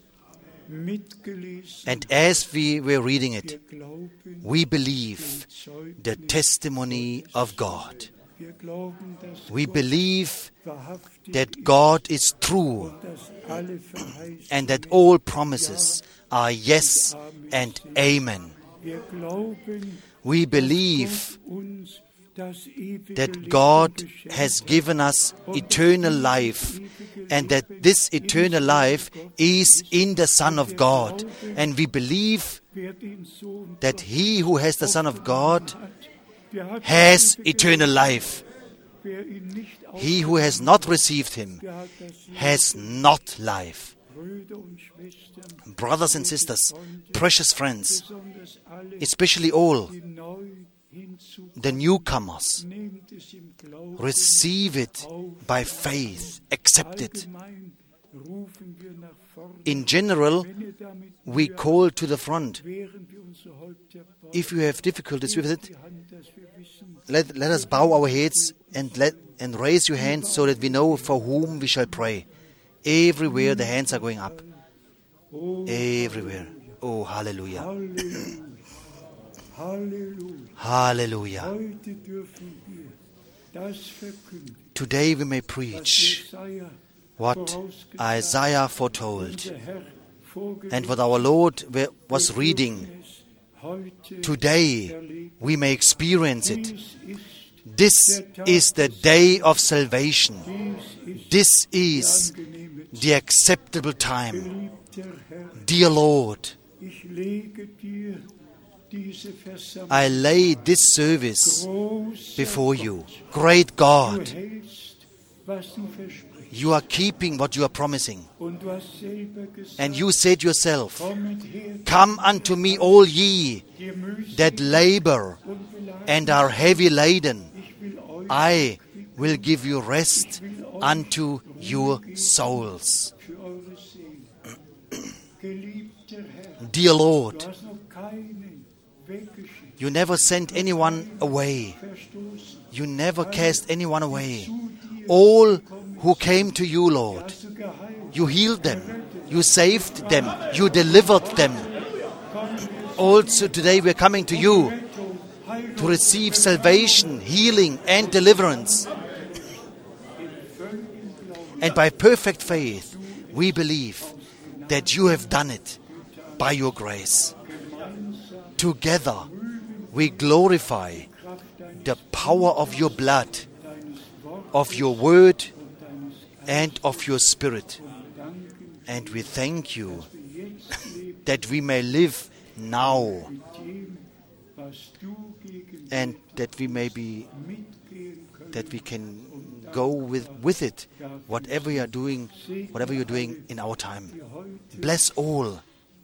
mitgelesen, And as we were reading wir it, glauben, we believe Zeugnis, the testimony of God. wir glauben, dass We Gott believe wahrhaftig that God is true ist, dass alle Verheißungen, and that all promises are yes and amen. wir glauben, We believe uns das ewige that Leben God geschenkt has hat. given us eternal life and that this eternal life is in the Son of God. And we believe Wer den Sohn that he who has the Son of God hat, der hat has das ewige eternal Leben. life. Wer ihn nicht He who has not received him der hat das Leben. has not life. Brüder und Schwestern, Brothers and sisters, precious friends, besonders alle, especially all die neu hinzukommen, the newcomers, nehmt es im Glauben receive it by faith, accept it. Allgemein rufen wir nach vorne. In general, Wenn ihr damit we call to the front. während wir unsere Häupter bauen, If you have difficulties with it, die Hand, dass wir wissen, let, let us bow our heads and let and raise your hands so that we know for whom we shall pray. Everywhere the hands are going up. oh, Everywhere. Oh, hallelujah. Halleluja, Halleluja. Hallelujah. Heute dürfen wir das verkünden, Today we may was preach Jesaja what Isaiah foretold unser Herr vorgelegt and what our Lord wa- was reading. ist. Heute Today we may experience it. dies ist, This is the day of salvation. dies ist This is angenehme the acceptable time. geliebter Herr. Dear Lord, Ich lege dir diese Versammlung I lay this service groß before you. Great God, Du hältst, was du versprichst. you are keeping what you are promising. Und du hast selber gesagt, And you said yourself, kommet her, come unto me all ye die mühselig that labor und beladen and are heavy laden, I will give you rest unto your souls. Dear Lord, you never sent anyone away. You never cast anyone away. All who came to you, Lord, you healed them, you saved them, you delivered them. Also today we are coming to you to receive salvation, healing and deliverance. And by perfect faith, we believe that you have done it by your grace. Together, we glorify the power of your blood, of your word, and of your spirit. And we thank you that we may live now and that we may be, that we can go with, with it, whatever you are doing, whatever you're doing in our time. Bless all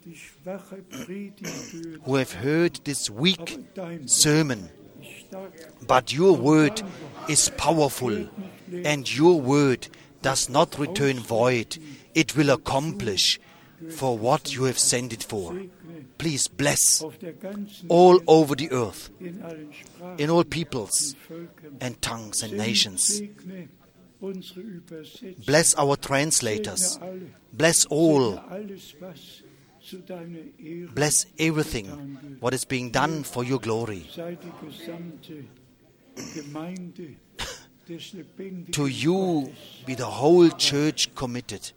who have heard this weak sermon. But your word is powerful, and your word does not return void. It will accomplish for what you have sent it for. Please bless all over the earth, in all peoples and tongues and nations. Bless our translators. Bless all. Bless everything, what is being done for your glory. To you be the whole church committed.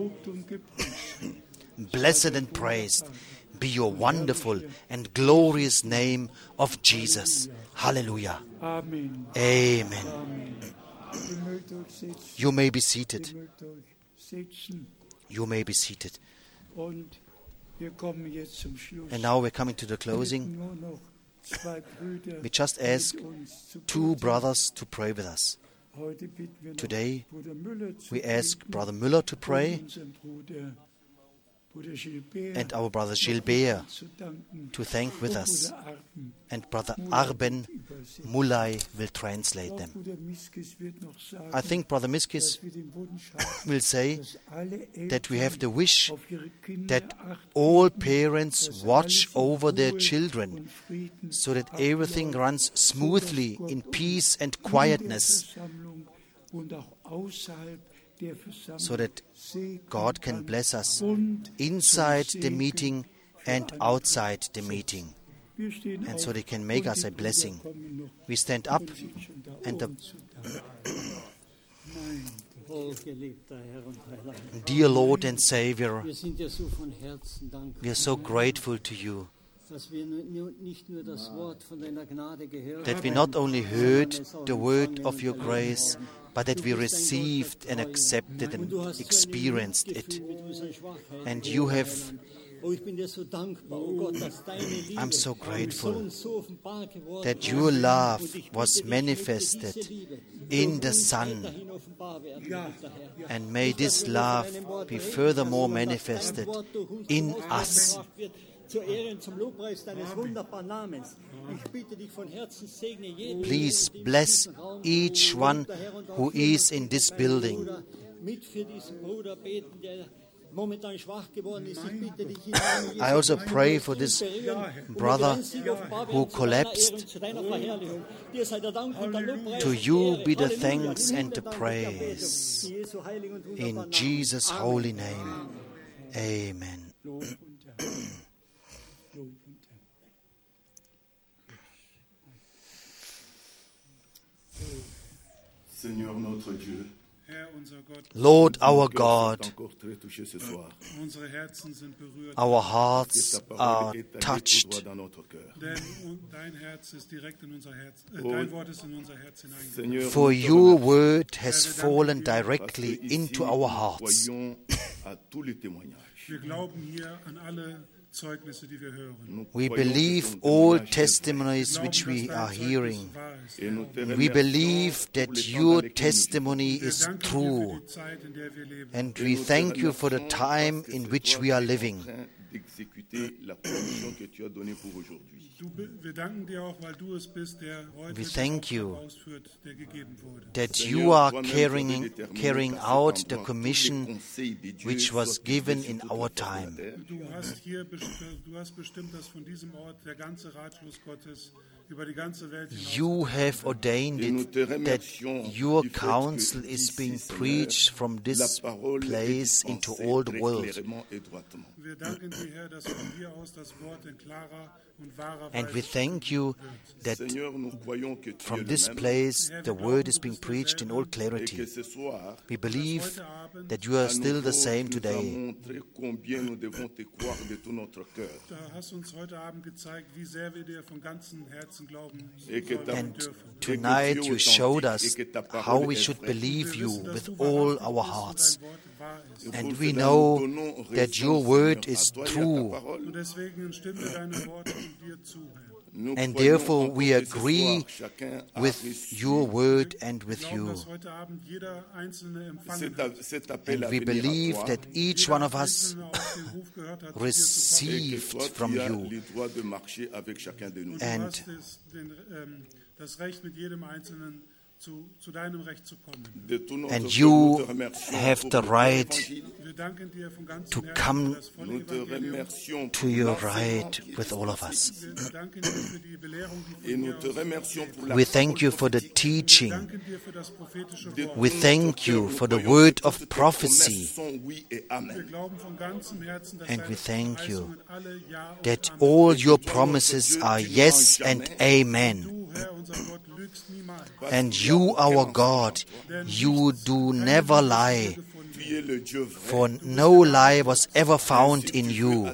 Blessed and praised be your wonderful and glorious name of Jesus. Hallelujah. Amen. Amen. You may be seated. You may be seated. And now we're coming to the closing. We just ask two brothers to pray with us. Today, we ask Brother Müller to pray and our Brother Gilbert to thank with us. And Brother Arben Mulai will translate them. I think Brother Miskis will say that we have the wish that all parents watch over their children so that everything runs smoothly in peace and quietness, so that God can bless us inside the meeting and outside the meeting, and so they can make us a blessing. We stand up and the Dear Lord and Savior, we are so grateful to you that we not only heard the word of your grace, but that we received and accepted and experienced it. And you have, I'm so grateful that your love was manifested in the Son. And may this love be furthermore manifested in us. Please bless each one who is in this building. I also pray for this brother who collapsed. To you be the thanks and the praise. In Jesus' holy name. Amen. Lord our God, our hearts are touched. For your word has fallen directly into our hearts. Zeugnisse, die wir hören. We believe all testimonies which we are hearing. We believe that your testimony is true. And we thank you for the time in which we are living. We thank you that you are carrying, carrying out the commission which was given in our time. You have ordained it that your counsel is being preached from this place into all the world. And we thank you that from this place the word is being preached in all clarity. We believe that you are still the same today. And tonight you showed us how we should believe you with all our hearts. And we know that your word is true. And therefore we agree with your word and with you. And we believe that each one of us received from you. And And you have the right to come to your right with all of us. We thank you for the teaching. We thank you for the word of prophecy. And we thank you that all your promises are yes and amen. And you, our God, you do never lie, for no lie was ever found in you.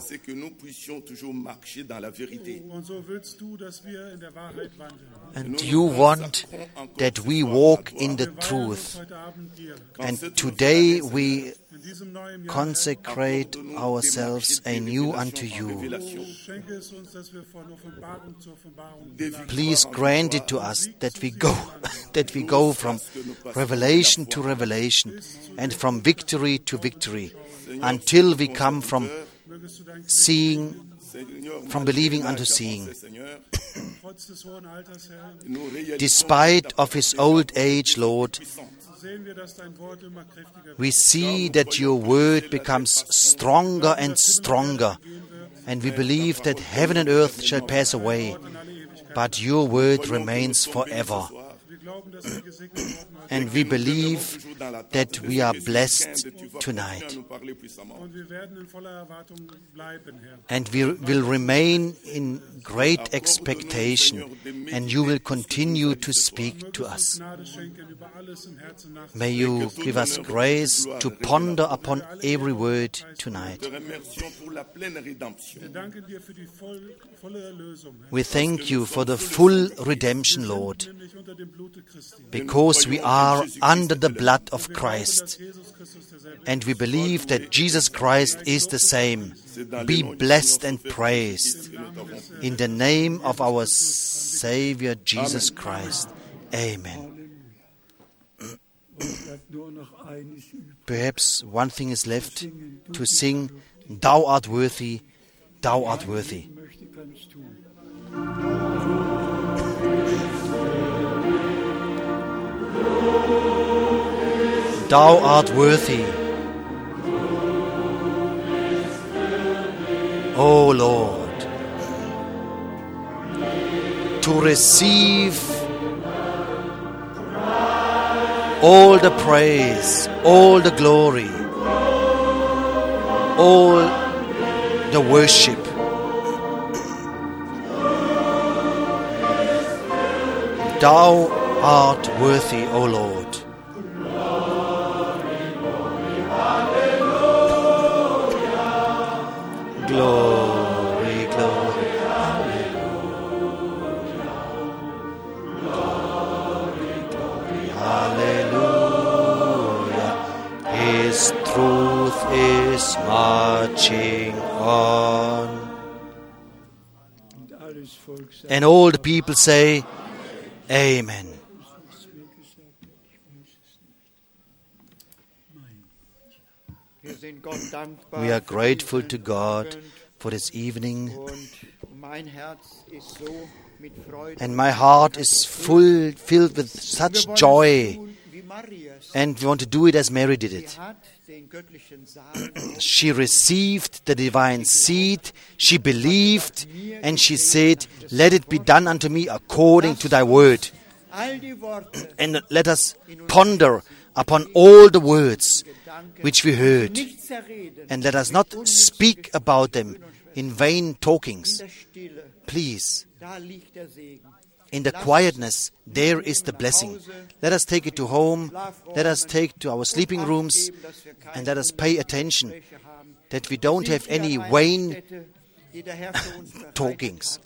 And you want that we walk in the truth. And today we consecrate ourselves anew unto you. Please grant it to us that we go, that we go from revelation to revelation and from victory to victory until we come from seeing, from believing unto seeing. Despite of his old age, Lord, we see that your word becomes stronger and stronger, and we believe that heaven and earth shall pass away, but your word remains forever. And we believe that we are blessed tonight. And we will remain in great expectation, and you will continue to speak to us. May you give us grace to ponder upon every word tonight. We thank you for the full redemption, Lord, because we are under the blood of Christ, and we believe that Jesus Christ is the same. Be blessed and praised. In the name of our Savior Jesus Christ. Amen. Perhaps one thing is left to sing, Thou art worthy, Thou art worthy. Thou art worthy, O Lord, to receive all the praise, all the glory, all the worship. Thou art worthy, O Lord. Glory, glory, hallelujah. His truth is marching on. And all the people say, Amen. We are grateful to God for this evening. And my heart is full, filled with such joy. And we want to do it as Mary did it. She received the divine seed, she believed, and she said, let it be done unto me according to thy word. And let us ponder upon all the words which we heard. And let us not speak about them in vain talkings. Please, in the quietness, there is the blessing. Let us take it to home. Let us take it to our sleeping rooms. And let us pay attention that we don't have any vain talkings.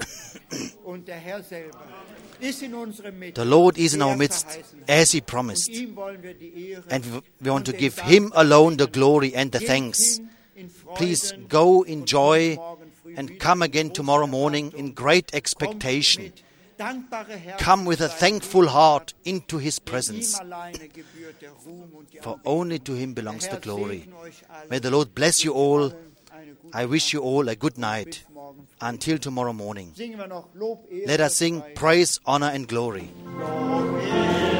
The Lord is in our midst as He promised. And we want to give Him alone the glory and the thanks. Please go in joy and come again tomorrow morning in great expectation. Come with a thankful heart into His presence. For only to Him belongs the glory. May the Lord bless you all. I wish you all a good night. Until tomorrow morning. Let us sing praise, honor and glory.